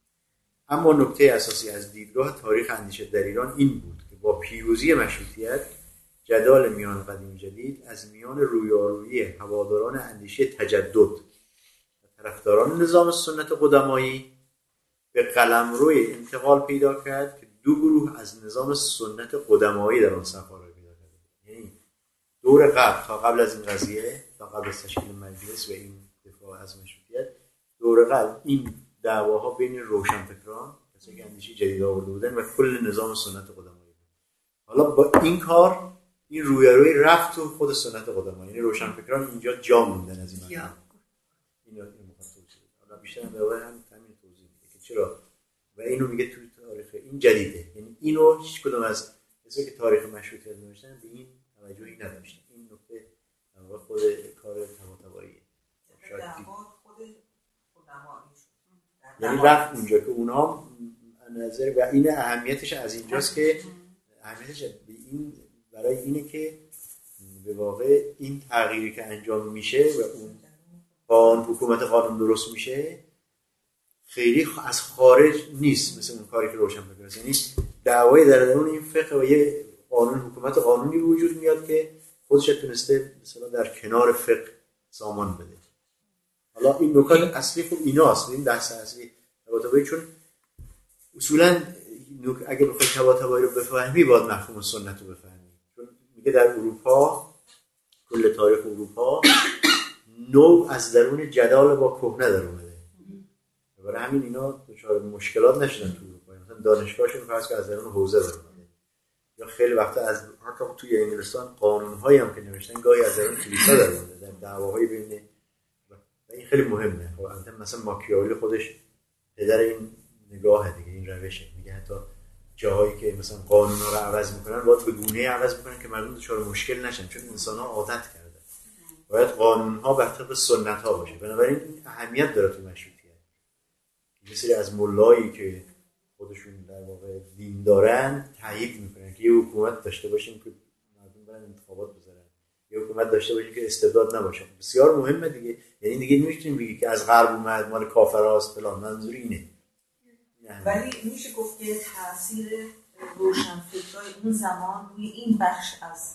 Speaker 1: اما نکته اساسی از دیدگاه تاریخ اندیشه در ایران این بود که با پیروزی مشروطیت جدال میان قدیم و جدید از میان رویارویی هواداران اندیشه تجدد و طرفداران نظام سنت قدمایی به قلمروی انتقال پیدا کرد که دو گروه از نظام سنت قدمایی در آن صف قرار پیدا کرد. یعنی دور قبل تا قبل از این قضیه، تا قبل از تشکیل مجلس و این دفاع از مشروطیت، دور قبل این دعواها بین روشنفکران کسایی که اندیشه جدید آورده بودن و کل نظام سنت قدمایی بود. حالا با این کار این رویارویی رفت تو خود سنت قدمایی، یعنی روشنفکران اینجا جا موندن از این مسئله. اینو اینو مخاطب شد. حالا بیشتر به واقع هم همین توضیح میده که چرا و اینو میگه توی تاریخ این جدیده. یعنی اینو هیچ کدوم از کسایی که تاریخ مشروطیت نوشتن به این توجهی نداشتن. این نکته در واقع خود کار طباطباییه. شاید خود قدمایی یعنی رفت اونجا که اونها نظر و این اهمیتش از اینجاست که اهمیتش به این برای اینه که به واقع این تغییری که انجام میشه و اون قانون حکومت قانون درست میشه خیلی از خارج نیست، مثل اون کاری که روشن فکر. یعنی دعوای در درون این فقه و یه قانون حکومت قانونی وجود میاد که خودش تونسته مثلا در کنار فقه سامان بده. حالا این نکات اصلی خب ایناست، این بحث اصلی طباطبایی، چون اصولا اگه بخوای طباطبایی رو بفهمی باید مفهوم سنت رو بفهمی، چون میگه در اروپا، کل تاریخ اروپا نو از درون جدال با کهنه در اومده، برای همین اینا دچار مشکلات نشدن تو اروپا. مثلا دانشگاهشون فرض که از درون حوزه در اومده، یا خیلی وقتا از حتی توی انگلستان قانون‌هایی هم که نوشتن گاهی از درون کلیسا در اومده، در دعواهای بین، و این خیلی مهمه. خب البته مثلا ماکیاولی خودش پدر این نگاه دیگه، این روشه، میگه حتی جاهایی که مثلا قانونا رو عوض میکنن باید به گونه‌ای عوض میکنن که مردم دچار مشکل نشن، چون انسان‌ها عادت کردن باید قانون‌ها بر طبق سنت‌ها باشه. بنابراین این اهمیت داره تو مشروطیت. یه سری از ملایی که خودشون در واقع دین دارن تایید میکنن که یه حکومت داشته باشیم که مردم برن انتخابات بذارن، یه حکومت داشته باشیم که استبداد نباشه. بسیار مهمه دیگه. یعنی دیگه نمی‌تونیم بگی که از غرب اومد مال کافراست فلان، منظور اینه.
Speaker 4: ولی میشه گفت که تاثیر روشنفکرای اون زمان روی این بخش از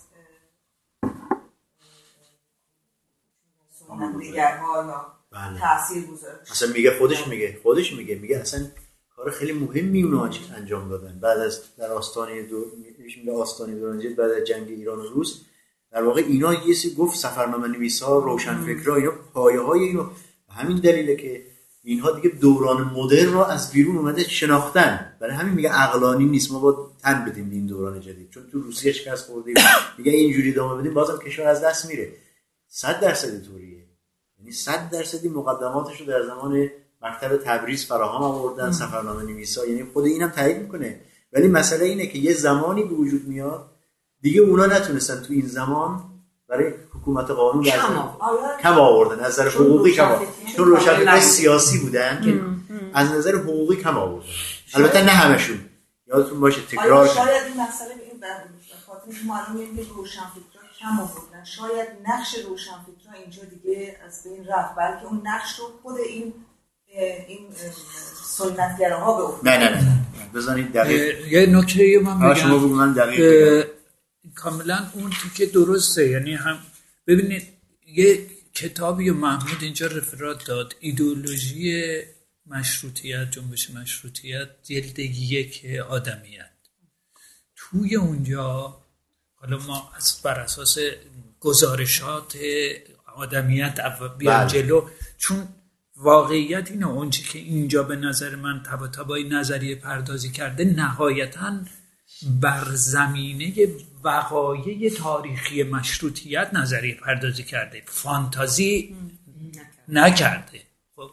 Speaker 4: سنت‌گرها یا تاثیر گذاشت.
Speaker 1: اصلا میگه خودش میگه خودش میگه میگه اصلا کار خیلی مهمی اونها انجام دادن بعد از در آستانه دو میشه آستانه دورانجیت بعد از جنگ ایران و روس. در واقع اینا یه سی گفت سفرنامه‌نویس‌ها، روشنفکرها، اینا پایه‌های اینو، همین دلیله که اینها دیگه دوران مدرن رو از بیرون اومده شناختن. برای همین میگه عقلانی نیست ما با تن بدیم این دوران جدید، چون تو روسیه شکست خوردیم میگه اینجوری ادامه بدیم بازم کشور از دست میره. صد درصد طوریه، یعنی صد درصدی مقدماتش رو در زمان مکتب تبریز فراهم آوردن سفرنامه‌نویسا، یعنی خود اینم تایید میکنه. ولی مسئله اینه که یه زمانی به وجود میاد دیگه اونا نتونستن تو این زمان برای حکومت قانون کم آوردن، از نظر حقوقی کم آوردن، چون روشنفکرای سیاسی بودن که از نظر حقوقی کم آوردن. البته نه همشون، یادتون باشه تکرار
Speaker 4: شاید این مسئله به این خاطر که معلومه که روشنفکرا کم آوردن، شاید نقش روشنفکرا اینجا دیگه از بین رفت، بلکه اون نقش رو خود این این سنت‌گراها به عهده.
Speaker 1: نه نه نه بزنید دقیق
Speaker 3: یه نکته من بگم.
Speaker 1: شما بگو من دقیق
Speaker 3: کاملا اون که درسته. یعنی هم ببینید یه کتابی محمود اینجا رفرات داد، ایدئولوژی مشروطیت، جنبش مشروطیت، جلد یک آدمیت. توی اونجا حالا ما از بر اساس گزارشات آدمیت بیان جلو، چون واقعیت اینه اونچه که اینجا به نظر من تبا تبای نظریه پردازی کرده نهایتاً بر زمینه وقایع تاریخی مشروطیت نظریه پردازی کرده، فانتازی نکرده. خب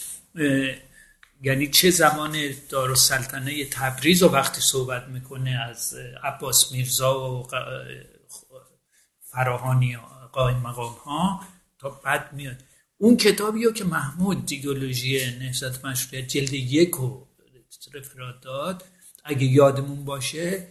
Speaker 3: یعنی چه زمان دارالسلطنه تبریز و وقتی صحبت میکنه از عباس میرزا و فراهانی قائم مقام ها تا بعد میاد اون کتابیو که محمود ایدئولوژی نهضت مشروطیت جلد یک رو رفرات داد، اگه یادمون باشه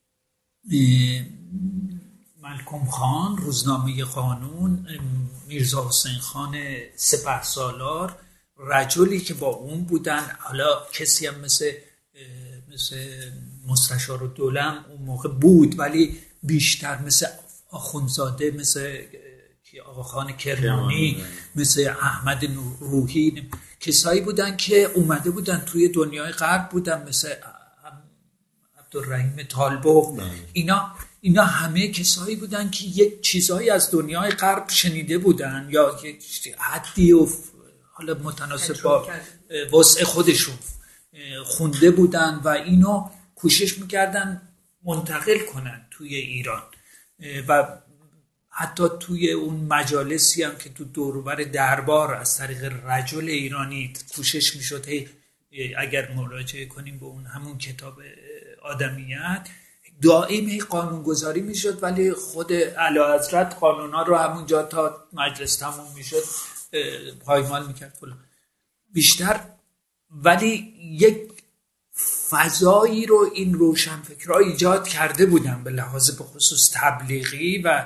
Speaker 3: ملکم خان، روزنامه قانون، میرزا حسین خان سپهسالار، رجلی که با اون بودن، حالا کسی هم مثل مثل مستشارالدوله اون موقع بود ولی بیشتر مثل آخوندزاده، مثل آقاخان کرمانی، مثل احمد روحی، کسایی بودن که اومده بودن توی دنیای غرب بودن، مثل عبدالرحیم طالبو. اینا اینا همه کسایی بودن که یک چیزایی از دنیای غرب شنیده بودن یا یک حدی و حالا متناسب با وسع خودشون خونده بودن و اینو کوشش میکردن منتقل کنن توی ایران. و حتی توی اون مجالسی هم که تو دوروبر دربار از طریق رجل ایرانی کوشش میشد اگر مراجعه کنیم به اون همون کتاب آدمیت، دائم قانونگذاری میشد ولی خود اعلیحضرت قانونا رو همونجا تا مجلس تموم میشد پایمال میکرد فلان بیشتر. ولی یک فضایی رو این روشنفکرها ایجاد کرده بودن به لحاظ به خصوص تبلیغی و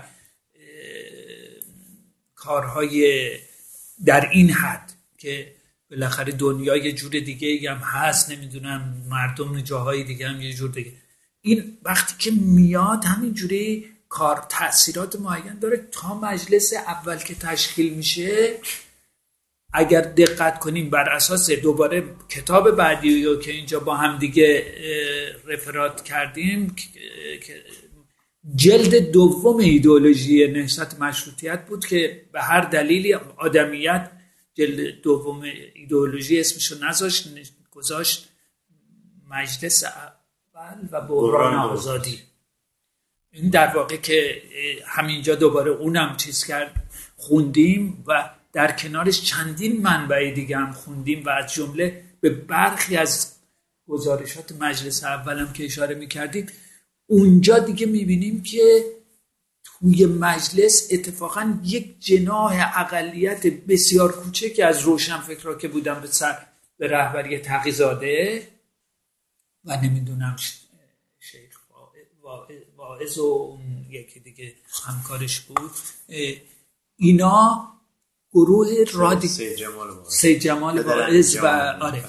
Speaker 3: کارهای در این حد که بالاخره دنیا یه جور دیگه هم هست، نمیدونم مردم جاهای دیگه هم یه جور دیگه. این وقتی که میاد همینجوری کار تأثیرات معین داره تا مجلس اول که تشکیل میشه. اگر دقت کنیم بر اساس دوباره کتاب بعدی رو که اینجا با هم دیگه رفرات کردیم که جلد دوم ایدئولوژی نهضت مشروطیت بود که به هر دلیلی آدمیت جلد دوم ایدئولوژی اسمشو نذاشت، گذاشت مجلس اول و بحران آزادی. این در واقع که همینجا دوباره اونم چیز کرد خوندیم و در کنارش چندین منبع دیگه هم خوندیم و از جمله به برخی از گزارشات مجلس اولم که اشاره میکردیم اونجا دیگه میبینیم که توی مجلس اتفاقا یک جناح اقلیت بسیار کوچکی از روشنفکرها که بودن به سر به رهبری تقی‌زاده و نمیدونم شیخ واعظ و اون یکی دیگه همکارش بود، اینا گروه رادی سید جمال واعظ سید جمال واعظ و آره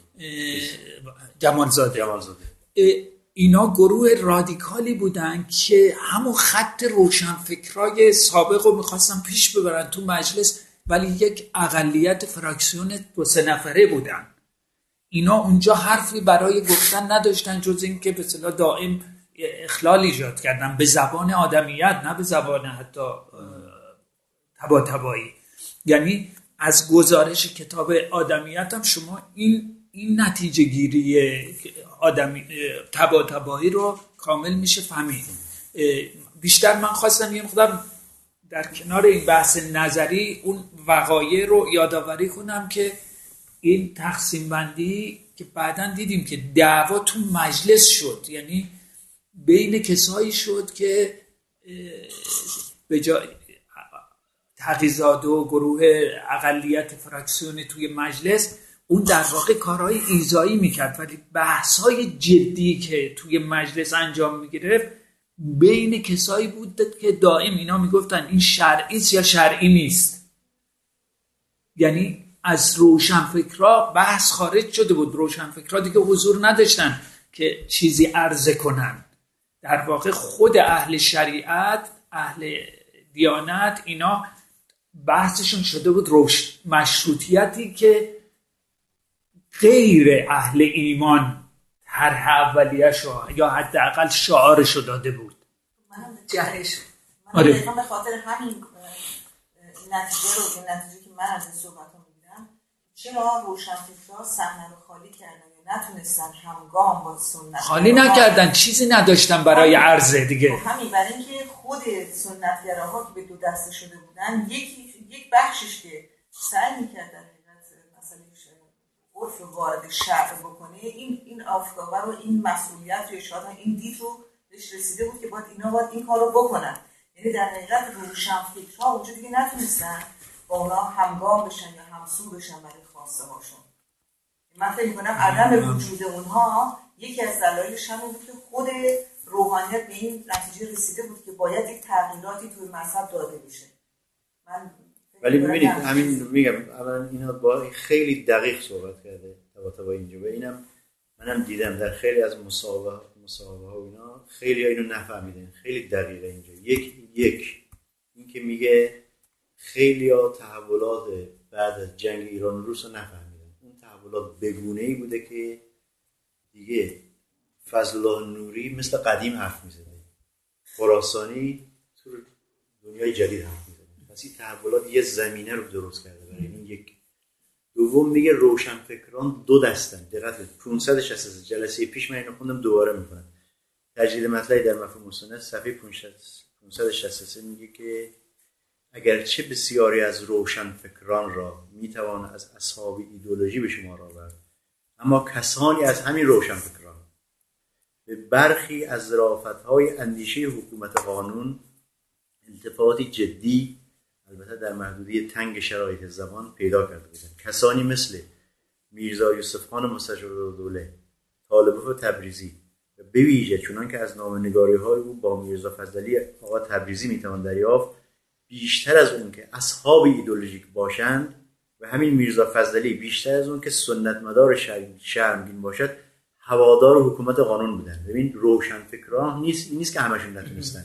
Speaker 3: جمال زاده جمال زاده اینا گروه رادیکالی بودن که همون خط روشنفکرای سابق رو میخواستن پیش ببرن تو مجلس، ولی یک اقلیت فراکسیون دو سه نفره بودن. اینا اونجا حرفی برای گفتن نداشتن جز این که به اصطلاح دائم اخلال ایجاد کردن به زبان آدمیت، نه به زبان حتی طباطبایی. یعنی از گزارش کتاب آدمیت هم شما این این نتیجه گیری آدمی طباطبایی رو کامل میشه فهمید. بیشتر من خواستم یه مقدار در کنار این بحث نظری اون وقایع رو یادآوری کنم که این تقسیم بندی که بعداً دیدیم که دعوا تو مجلس شد، یعنی بین کسایی شد که به جای تقی‌زاده و گروه اقلیت فراکسیون توی مجلس اون در واقع کارهای ایذایی میکرد، ولی بحث‌های جدی که توی مجلس انجام میگرفت بین کسایی بود که دائم اینا میگفتن این شرعی است یا شرعی نیست. یعنی از روشنفکرها بحث خارج شده بود، روشنفکرها دیگه حضور نداشتن که چیزی عرضه کنن. در واقع خود اهل شریعت، اهل دیانت، اینا بحثشون شده بود روش مشروطیتی که غیر اهل ایمان طرح اولیه‌شو یا حداقل شعارشو داده بود.
Speaker 4: منم جهش من
Speaker 3: آره.
Speaker 4: به خاطر همین نتیجه رو این نتیجه که من از این صحبت‌ها می‌گیرم، چرا روشنفکرها صحنه رو خالی کردن یا نتونستن همگام با سنت
Speaker 3: خالی نکردن، چیزی نداشتن برای عرضه دیگه.
Speaker 4: همین برای اینکه خود سنتگراها که به دو دسته شده بودن، یکی یک بخشش که سعی می‌کرد در حقیقت مثلا عرف رو وارد شرع بکنه، این این آفتابه رو، این مسئولیت رو اشاره، این دید رو بهش رسیده بود که باید اینا باید این کار رو بکنن. یعنی در حقیقت روشنفکرها اونجا دیگه نتونستن با اونا همگام بشن یا همسو بشن برای خواسته هاشون. من فکر می‌کنم عدم وجود اونها یکی از دلایلش همین بود که خود روحانیت به این نتیجه رسیده بود که باید یک تغییراتی توی مذهب داده بشه. من
Speaker 1: ولی ببینید همین میگم اولا اینا با خیلی دقیق صحبت کرده طباطبایی اینجا و اینم منم دیدم در خیلی از مصاحبه مصاحبه ها و اینا خیلی اینو نفهمیدن، خیلی دقیقه اینجا. یک یک این که میگه خیلی‌ها تحولات بعد از جنگ ایران و روس رو نفهمیدن. اون تحولات بگونه‌ای بوده که دیگه فضل الله نوری مثل قدیم حرف میزنه، خراسانی تو دنیای جدید حرف میزنه. پس این تحولات یه زمینه رو درست کرده برای این. یک دوم میگه روشنفکران دو دستن. دقت پانصد و شصت و سه جلسه پیش من اینو خوندم، دوباره میکنم. تجدید مطلعی در مفهوم مستند صفحه پانصد و شصت و سه میگه که اگرچه بسیاری از روشنفکران را میتوان از اصحاب ایدئولوژی به شمار آورد، اما کسانی از همین روشنفکران به برخی از ظرافت‌های اندیشه حکومت قانون انتفاعاتی جدی، البته در محدوده تنگ شرایط زمان، پیدا کرده بودند. کسانی مثل میرزا یوسف خان مستشارالدوله، طالبوف تبریزی و به ویژه چنان که از نامه‌نگاری‌های او با میرزا فضلی آقا تبریزی میتوان دریافت، بیشتر از اون که اصحاب ایدئولوژیک باشند و همین میرزا فضلی بیشتر از اون که سنت مدار شرمگین باشد هوادار حکومت قانون بودن. ببین روشنفکران نیست، این نیست که همشون نتونستن.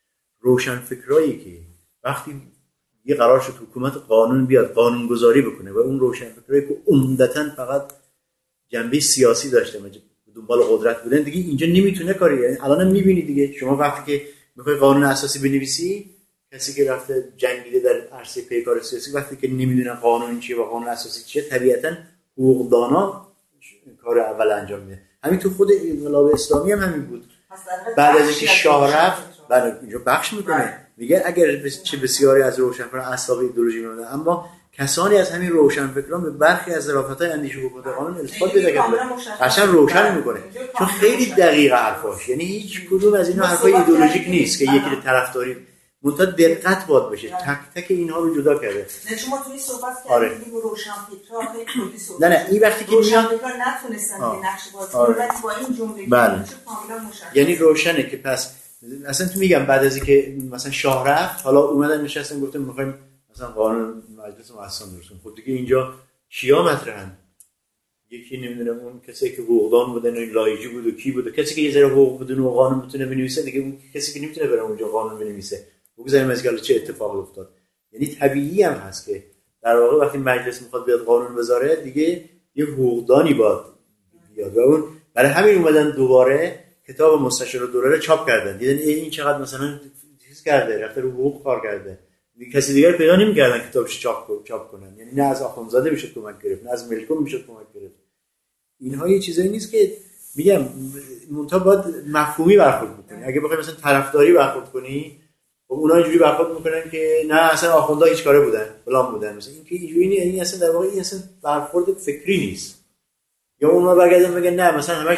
Speaker 1: روشنفکرایی که وقتی یه قرار شد حکومت قانون بیاد قانونگذاری بکنه و اون روشنفکرایی که عمدتاً فقط جنبه سیاسی داشته و دنبال قدرت بودن، دیگه اینجا نمیتونه کاری. یعنی الان میبینید دیگه شما وقتی که میخوای قانون اساسی بنویسی، کسی که رفته جنگیده در عرصه پیکار سیاسی وقتی که نمیدونه قانون چیه و قانون اساسی چیه، طبیعتاً حقوقدانا کار اول انجام میده. همین تو خود انقلاب اسلامی هم همین بود. بعد از اینکه شاه رفت، بعد اینجا بخش میکنه میگه اگر چه بسیاری از روشنفکران اصحاب ایدئولوژی میمونن، اما کسانی از همین روشنفکران به برخی از ظرافت‌های اندیشه حقوق قانون اثبات پیدا کردن. قشنگ روشن میکنه چون خیلی دقیق حرفاش، یعنی هیچ کدوم از اینا حرفای ایدئولوژیک نیست که یکی طرفداری منتها دقت باید بشه، تک تک اینها رو جدا کرده.
Speaker 4: نه چون ما توی صحبت
Speaker 1: آره.
Speaker 4: کردیم روشنفکرها خیلی کلی صحبت.
Speaker 1: نه نه این وقتی که میاد
Speaker 4: روشنفکرها نتونستن که نقش بازی کنن، ولی با این جمله
Speaker 1: بله.
Speaker 4: کاملا مشخص.
Speaker 1: یعنی روشنه که پس اصلا تو میگم بعد از اینکه مثلا شاه رفت، حالا اومدن نشستن گفتن میخوایم مثلا قانون مجلس مؤسسان درست کنیم. خب دیگه اینجا کیا مطرحن؟ یکی نمیدونم اون کسی که حقوقدان بودن و لایجی بود و کی بود و کسی که یه ذره حقوق بدون و قانون بتونه بنویسه، دیگه اون کسی که نمیتونه بره اونجا قانون بنویسه. بگذاریم از اینکه چه اتفاقی افتاد. یعنی طبیعی هم هست که در واقع وقتی مجلس میخواد بیاد قانون بذاره، دیگه یه حقوقدانی باید بیاد و اون برای همین اومدن دوباره کتاب مستشار الدوله چاپ کردن. دیدن این چقدر مثلا چیز کرده، رفته رو حقوق کار کرده. کسی دیگر پیدا نمی‌کردن کتابش چاپ چاپ کنن. یعنی نه از آخوندزاده میشد کمک گرفت، نه از ملکم میشد کمک گرفت. اینها یه چیزایی نیست که میگم منتها باید مفهومی برخورد بکنی. اگه بخوای مثلا طرفداری برخورد کنی، خب اونها اینجوری برخورد میکنن که نه اصلا آخوندا هیچ کاره بودن، فلان بودن. مثلا این که اینجوری نیست، یعنی اصلا در واقع این اصلا برخورد فکری نیست. یا اونها برگردن میگن نه مثلا همش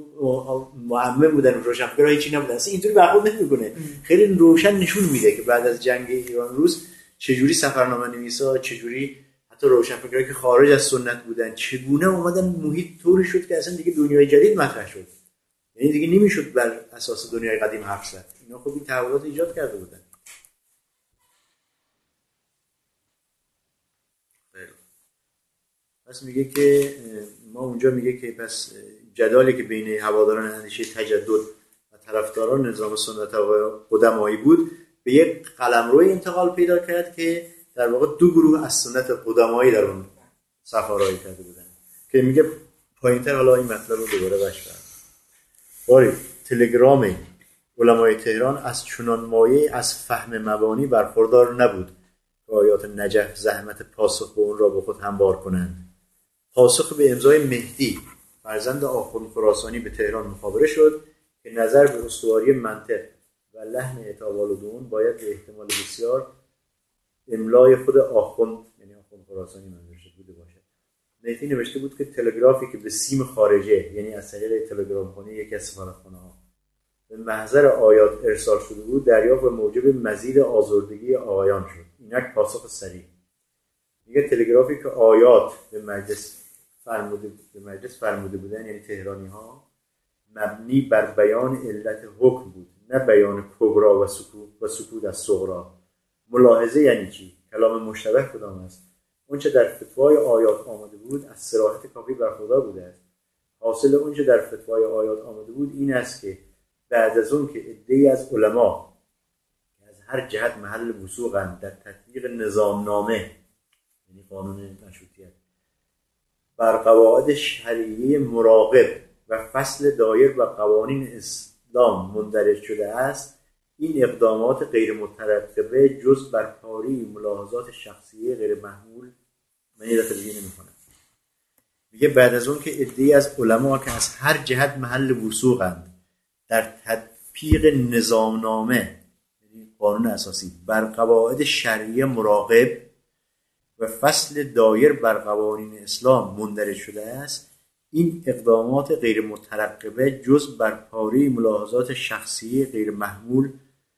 Speaker 1: معمم بودن، روشنفکرها هیچی نبودن. اصلا اینطوری برخورد نمیکنه. خیلی روشن نشون میده که بعد از جنگ ایران روس چجوری سفرنامه نویسا، چجوری حتی روشنفکرایی که خارج از سنت بودن چگونه اومدن محیط طوری شد که اصلا دیگه دنیای جدید مطرح شد. یعنی دیگه نمیشد بر اساس دنیای قدیم حرف زد. اینا خب این تحولات ایجاد کرده بودن. پس میگه که ما اونجا میگه که پس جدالی که بین هواداران اندیشه تجدد و طرفداران نظام سنت قدمایی بود به یک قلمرو انتقال پیدا کرد که در واقع دو گروه از سنت قدمایی در اون سفارایی کرده بودن که میگه پایینتر حالا این مطلب رو دوباره بشکن. باری تلگرام علمای تهران از چنان مایه از فهم مبانی برخوردار نبود که آیات نجف زحمت پاسخ به اون را به خود هموار کنند. پاسخ به امضای مهدی فرزند آخوند خراسانی به تهران مخابره شد که نظر به استواری منطق و لحن اطابالدون باید به احتمال بسیار املای خود آخوند یعنی آخوند خراسانی منظورش بوده باشد. مهدی نوشته بود که تلگرافی که به سیم خارجه یعنی از طریق تلگرام خانه یکی از سفارتخانه ها به محضر آیات ارسال شده بود دریافت و موجب مزید آزردگی آقایان شد. اینک پاسخ سریع. میگه تلگرافی که آیات به مجلس فرموده به مجلس فرموده بودن یعنی تهرانی ها مبنی بر بیان علت حکم بود، نه بیان کبرا و سکوت و سکوت از صغرا. ملاحظه یعنی چی؟ کلام مشتبه کدام است؟ اونچه در فتوای آیات آمده بود از صراحت کافی برخوردار بوده است. حاصل اونچه در فتوای آیات آمده بود این است که بعد از اون که عده‌ای از علما از هر جهت محل وثوقند در تطبیق نظامنامه یعنی قانون مشروطیت بر قواعد شرعیه مراقب و فصل دایر و قوانین اسلام مندرج شده است، این اقدامات غیر مترتبه جز بر پاری ملاحظات شخصیه غیر محمول معنی را تبیین نمی‌کنند. میگه بعد از اون که عده‌ای از علما که از هر جهت محل وثوقند در تطبیق نظامنامه یعنی قانون اساسی بر قواعد شرعیه مراقب و فصل دایر بر قوانین اسلام مندرج شده است، این اقدامات غیر مترقبه جز بر پاره ملاحظات شخصی غیر محمول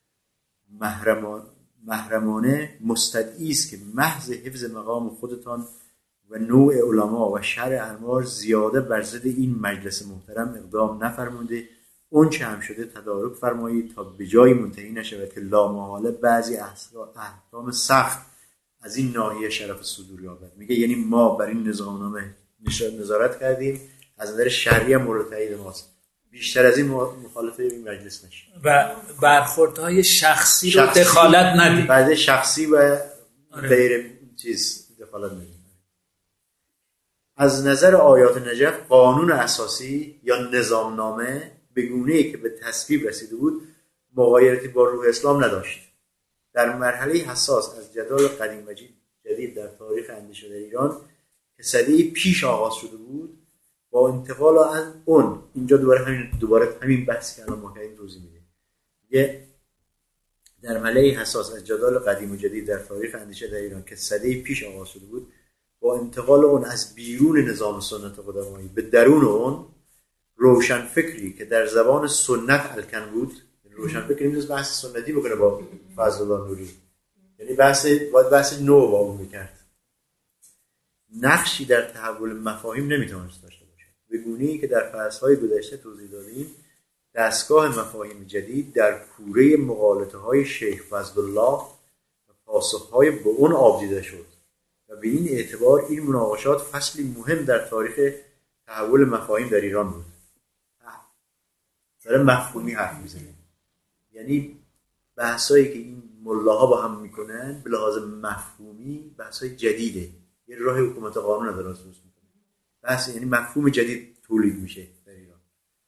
Speaker 1: محرمانه مستدعی است که محض حفظ مقام خودتان و نوع علما و شرع انوار زیاده بر ضد این مجلس محترم اقدام نفرموده، اون چه هم شده تدارک فرمایید تا به جای منتهی نشود که لامحاله بعضی احکام سخت از این ناحیه شرف صدور یابد. میگه یعنی ما بر این نظامنامه نظارت کردیم، از نظر شرعی هم مورد تایید ماست، بیشتر از این مخالف این مجلس نشه
Speaker 3: و برخوردهای شخصی رو شخصی دخالت ندید.
Speaker 1: بعد شخصی و غیر چیز دخالت ندید. از نظر آیات نجف قانون اساسی یا نظامنامه به گونه‌ای که به تصویب رسیده بود مغایرتی با روح اسلام نداشت. در مرحله حساس از جدال قدیم و جدید در تاریخ اندیشه در ایران که سده پیش آغاز شده بود، با انتقال از اون، اینجا دوباره همین دوباره همین بحثی که الان ما کردیم توضیح میده. یه در مرحله حساس از جدال قدیم و جدید در تاریخ اندیشه در ایران که سده پیش آغاز شده بود، با انتقال اون از بیرون نظام سنت قدمایی به درون اون، روشن فکری که در زبان سنت الکن بود، روشن فکری میتونست بحث سنتی بکنه با فضل الله نوری، یعنی بحث باید بحث نو با اون میکرد، نقشی در تحول مفاهیم نمیتونست داشته باشه. به گونه‌ای که در فصل‌های گذشته توضیح دادیم، دستگاه مفاهیم جدید در کوره مغالطه‌های شیخ فضل الله و پاسخ‌های به اون آبدیده شد و به این اعتبار این مناقشات فصلی مهم در تاریخ تحول مفاهیم در ایران بود. داره مفهومی حرف میزنه، یعنی بحثایی که این ملاها با هم میکنن به لحاظ مفهومی بحثای جدیده، یه راه حکومت قانون داره درست میکنه، بحث یعنی مفهوم جدید تولید میشه در ایران.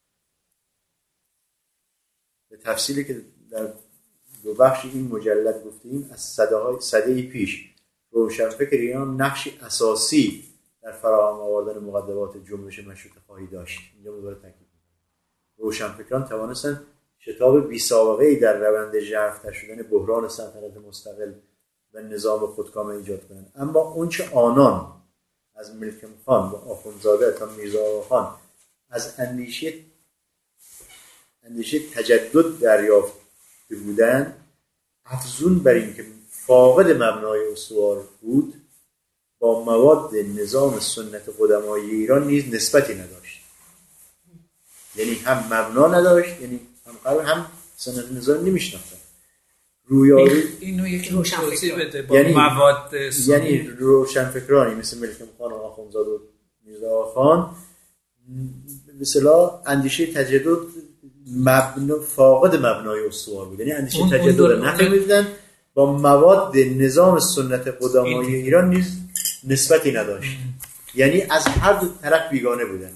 Speaker 1: به تفصیلی که در دو بخش این مجلد گفتیم، از سده‌های سده پیش روشنفکر ایران نقشی اساسی در فراهم آوردن مقدمات جنبش مشروطه خواهی داشت. اینجا دوباره تاکید می‌کنم روشنفکران توانستند شتاب بی سابقه ای در روند ژرف‌تر شدن بحران سلطنت مستقل و نظام خودکامه ایجاد کنند، اما اونچه آنان از ملکم خان و آخوندزاده تا میرزا آقاخان از اندیشه اندیشه تجدد دریافت بودند، افزون بر این که فاقد مبنای استوار بود، با مواد نظام سنت قدمای ایران نیز نسبتی نداشت. یعنی هم مبنا نداشت، یعنی هم قرار هم سنت نظام نمیشناختن. رویاری
Speaker 3: اینو یکی توضیح بده با
Speaker 1: یعنی
Speaker 3: مواد سنی.
Speaker 1: یعنی روشنفکرانی مثل ملکم خان و آخوندزاده و میرزا آقاخان به اصطلاح اندیشه تجدد مبنا فاقد مبنای استوار بود، یعنی اندیشه تجدد رو نفهمیدن، با مواد نظام سنت قدمای ایران نیز نسبتی نداشت، یعنی از هر دو طرف بیگانه بودن.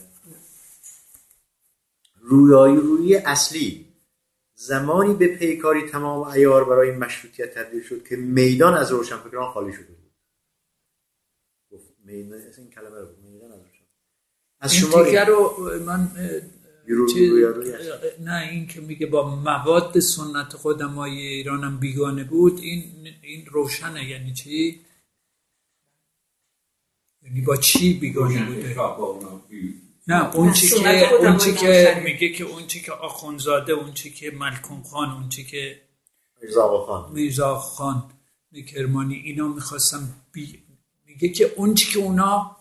Speaker 1: رویایی روی اصلی زمانی به پیکاری تمام عیار برای مشروطیت تبدیل شد که میدان از روشنفکران خالی شده بود. گفت میدان، این کلمه رو میدان از روشن از شما
Speaker 3: این دیگر رو من
Speaker 1: رو
Speaker 3: چه...
Speaker 1: روی
Speaker 3: نه این که میگه با مواد سنت قدمای ایران هم بیگانه بود، این این روشنه. یعنی چی؟ یعنی با چی بیگانه بوده؟ نه اون چی که اون چی که میگه که اون چی که آخوندزاده، اون چی که ملکم خان، اون چی که
Speaker 1: میرزا خان
Speaker 3: میرزا خان کرمانی، اینا میخواستم بی... میگه که اون چی که اونا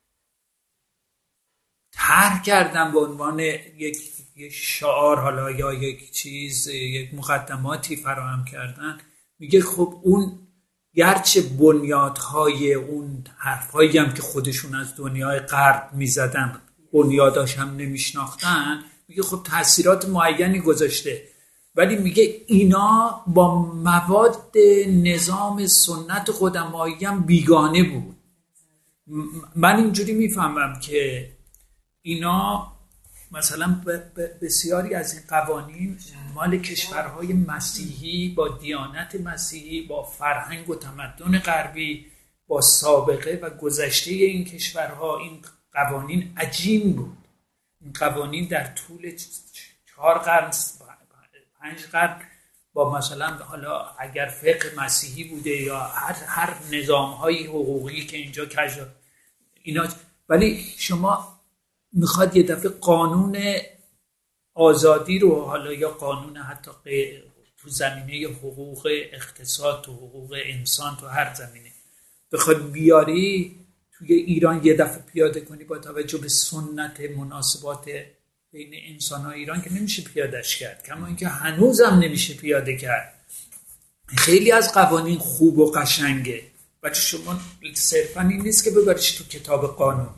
Speaker 3: طرح کردن به عنوان یک یک شعار حالا یا یک چیز، یک مقدماتی فراهم کردن، میگه خب اون گرچه بنیادهای اون حرفایی هم که خودشون از دنیای غرب میزدن بنیاداش هم نمیشناختن، میگه خب تاثیرات معینی گذاشته، ولی میگه اینا با مواد نظام سنت قدمایی هم بیگانه بود. من اینجوری میفهمم که اینا مثلا بسیاری از این قوانین مال کشورهای مسیحی با دیانت مسیحی، با فرهنگ و تمدن غربی، با سابقه و گذشته این کشورها، این قوانین عجیم بود. این قوانین در طول چهار قرن پنج قرن با مثلا حالا اگر فقه مسیحی بوده یا هر هر نظام‌های حقوقی که اینجا کجا اینا، ولی شما میخواد یه دفعه قانون آزادی رو حالا یا قانون حتی تو زمینه حقوق اقتصاد، تو حقوق انسان، تو هر زمینه بخواد بیاری توی ایران یه دفعه پیاده کنی با توجه به سنت مناسبات بین انسان‌های ایران که نمیشه پیادهش کرد، کما اینکه هنوزم نمیشه پیاده کرد. خیلی از قوانین خوب و قشنگه، بچه شما صرفا این نیست که ببریش تو کتاب قانون.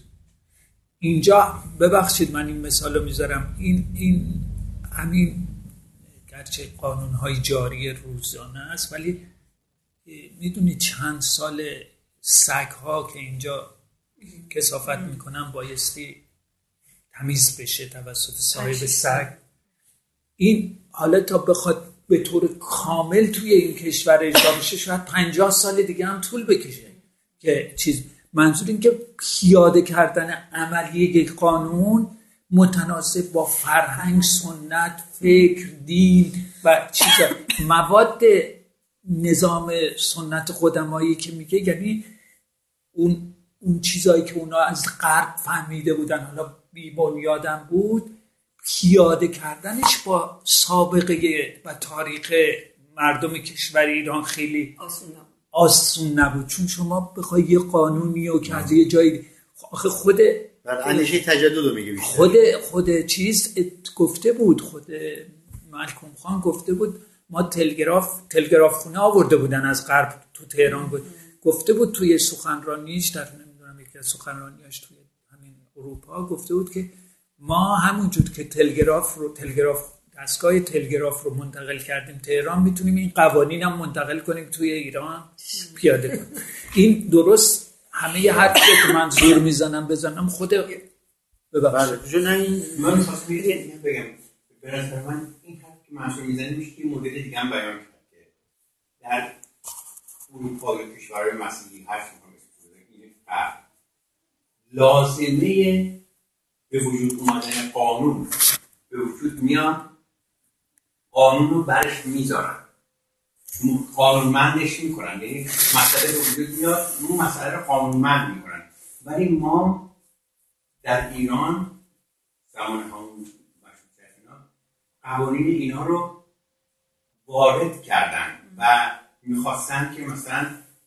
Speaker 3: اینجا ببخشید من این مثالو میذارم، این این همین گرچه قانون‌های جاری روزانه است، ولی میدونی چند سال سگ‌ها که اینجا کثافت میکنن بایستی تمیز بشه توسط صاحب سگ. این حالا تا بخواد به طور کامل توی این کشور اجرا بشه شاید پنجاه سال دیگه هم طول بکشه که چیز. منظور این که پیاده کردن عملی یک قانون متناسب با فرهنگ، سنت، فکر، دین و چیزا مواد نظام سنت قدمایی که میگه، یعنی اون اون چیزایی که اونا از غرب فهمیده بودن حالا بی بنیادم بود، پیاده کردنش با سابقه و تاریخ مردم کشور ایران خیلی
Speaker 5: آسون نبود.
Speaker 3: آسون نبود چون شما بخوای یه قانونی و که از یه جایی آخه خود
Speaker 1: اندیشه تجدد رو میگه بیشتر.
Speaker 3: خود خود چیز گفته بود، خود ملکم خان گفته بود ما تلگراف تلگراف خونه آورده بودن از غرب تو تهران بود. گفته بود توی سخنرانیش، در نمیدونم یکی از سخنرانیاش توی همین اروپا گفته بود که ما همونجور که تلگراف رو تلگراف دستگاه تلگراف رو منتقل کردیم تهران، میتونیم این قوانین هم منتقل کنیم توی ایران پیاده کنیم. این درست همه یه حرفی که من زور میزنم بزنم خود ببخشید.
Speaker 1: بله نه این
Speaker 2: من می‌خواستم یه بگم به نظر من این حرفی که منصور میزنه میشه که مدل دیگه هم بیان کرد که در اروپا و کشورهای مسیحی هر چی می‌خوام لازمه به وجود اومدن قانون به وجود میان، قانون رو برش میذارن، قانونمندش میکنن، یعنی مسئله به وجود میاد اون مسئله رو قانونمند میکنن. ولی ما در ایران زمان همون مشروطیت اینا قوانین اینا رو وارد کردن و میخواستن که مثلا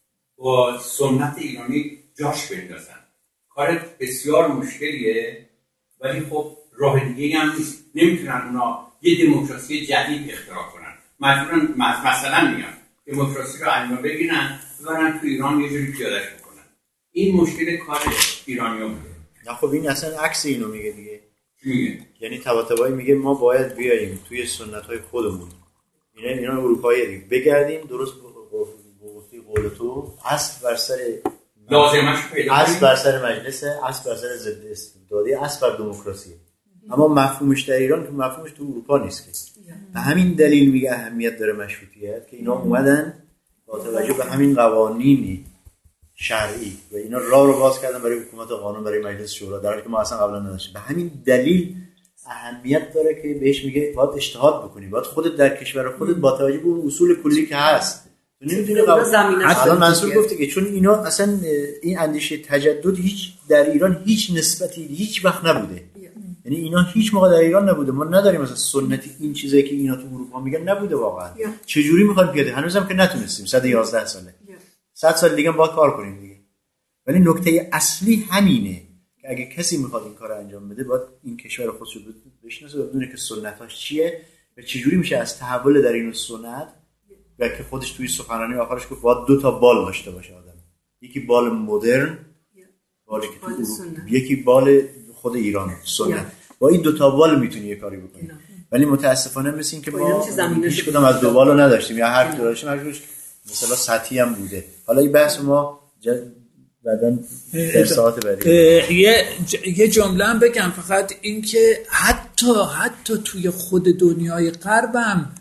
Speaker 2: با سنت ایرانی جاش بندازن. کار بسیار مشکلیه ولی خب راه دیگه هم نیست. نمیتونن اونا یه دموکراسی جدید اختراع کنن. مجبورن مثلا میگن دموکراسی رو انجام بگیرن ببرن تو ایران یه جوری پیادهش بکنن. این مشکل کار ایرانی‌ها بوده.
Speaker 1: نه خب این اصلا عکس اینو میگه دیگه.
Speaker 2: میگه
Speaker 1: یعنی طباطبایی میگه ما باید بیاییم توی سنت‌های خودمون، اینا اینا اروپایی دیگه بگردیم درست گفتی قول تو اصل بر سر
Speaker 2: لازمش پیدا
Speaker 1: اصل بر سر مجلس، اصل بر سر ضد استبدادی، اصل بر دموکراسی. اما مفهومش در ایران که مفهومش تو اروپا نیست که. به همین دلیل میگه اهمیت داره مشروطیت که اینا اومدن با توجه به همین قوانینی شرعی و اینا راه رو باز کردن برای حکومت قانون، برای مجلس شورا، در حالی که ما اصلا قبلا نداشتیم. به همین دلیل اهمیت داره که بهش میگه باید اجتهاد بکنی، باید خودت در کشور خودت با توجه به اون اصول کلی که هست نمیدونی قبول. الان منصور گفته که چون اینا اصلا این اندیشه تجدد هیچ در ایران هیچ نسبتی هیچ وقت نبوده، یعنی اینا هیچ موقع در ایران نبوده. ما نداریم مثلا سنتی این چیزایی که اینا تو اروپا میگن نبوده واقعا. چه جوری میخوان پیاده؟ هنوزم که نتونستیم. صد و یازده ساله صد سال دیگه باید کار کنیم دیگه. ولی نکته اصلی همینه که اگه کسی میخواد این کارو انجام بده باید این کشور خودش رو بشناسه و بدونه که سنتاش چیه و چه جوری میشه از تحول در این سنت، و که خودش توی سخنرانی آخرش گفت باید دو تا بال داشته باشه آدم، یکی بال مدرن، بالی که تو یکی بال خود ایران سنت. با این دو تا بال میتونی یه کاری بکنی. ولی متاسفانه مثل این که ما هیچ کدوم از دو بالو نداشتیم یا هر دو داشتیم هرچوش مثلا سطحی هم بوده. حالا این بحث ما بعداً در ساعت بعدی
Speaker 3: یه یه جمله هم بگم، فقط این که حتی حتی توی خود دنیای غرب هم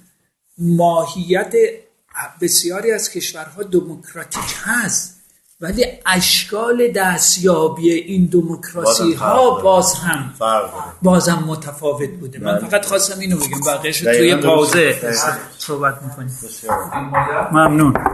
Speaker 3: ماهیت بسیاری از کشورها دموکراتیک هست، ولی اشکال دستیابی این دموکراسی ها باز هم باز هم متفاوت بوده. من فقط خواستم اینو بگم، بقیه‌شو توی پاوزه صحبت می‌کنیم. ممنون.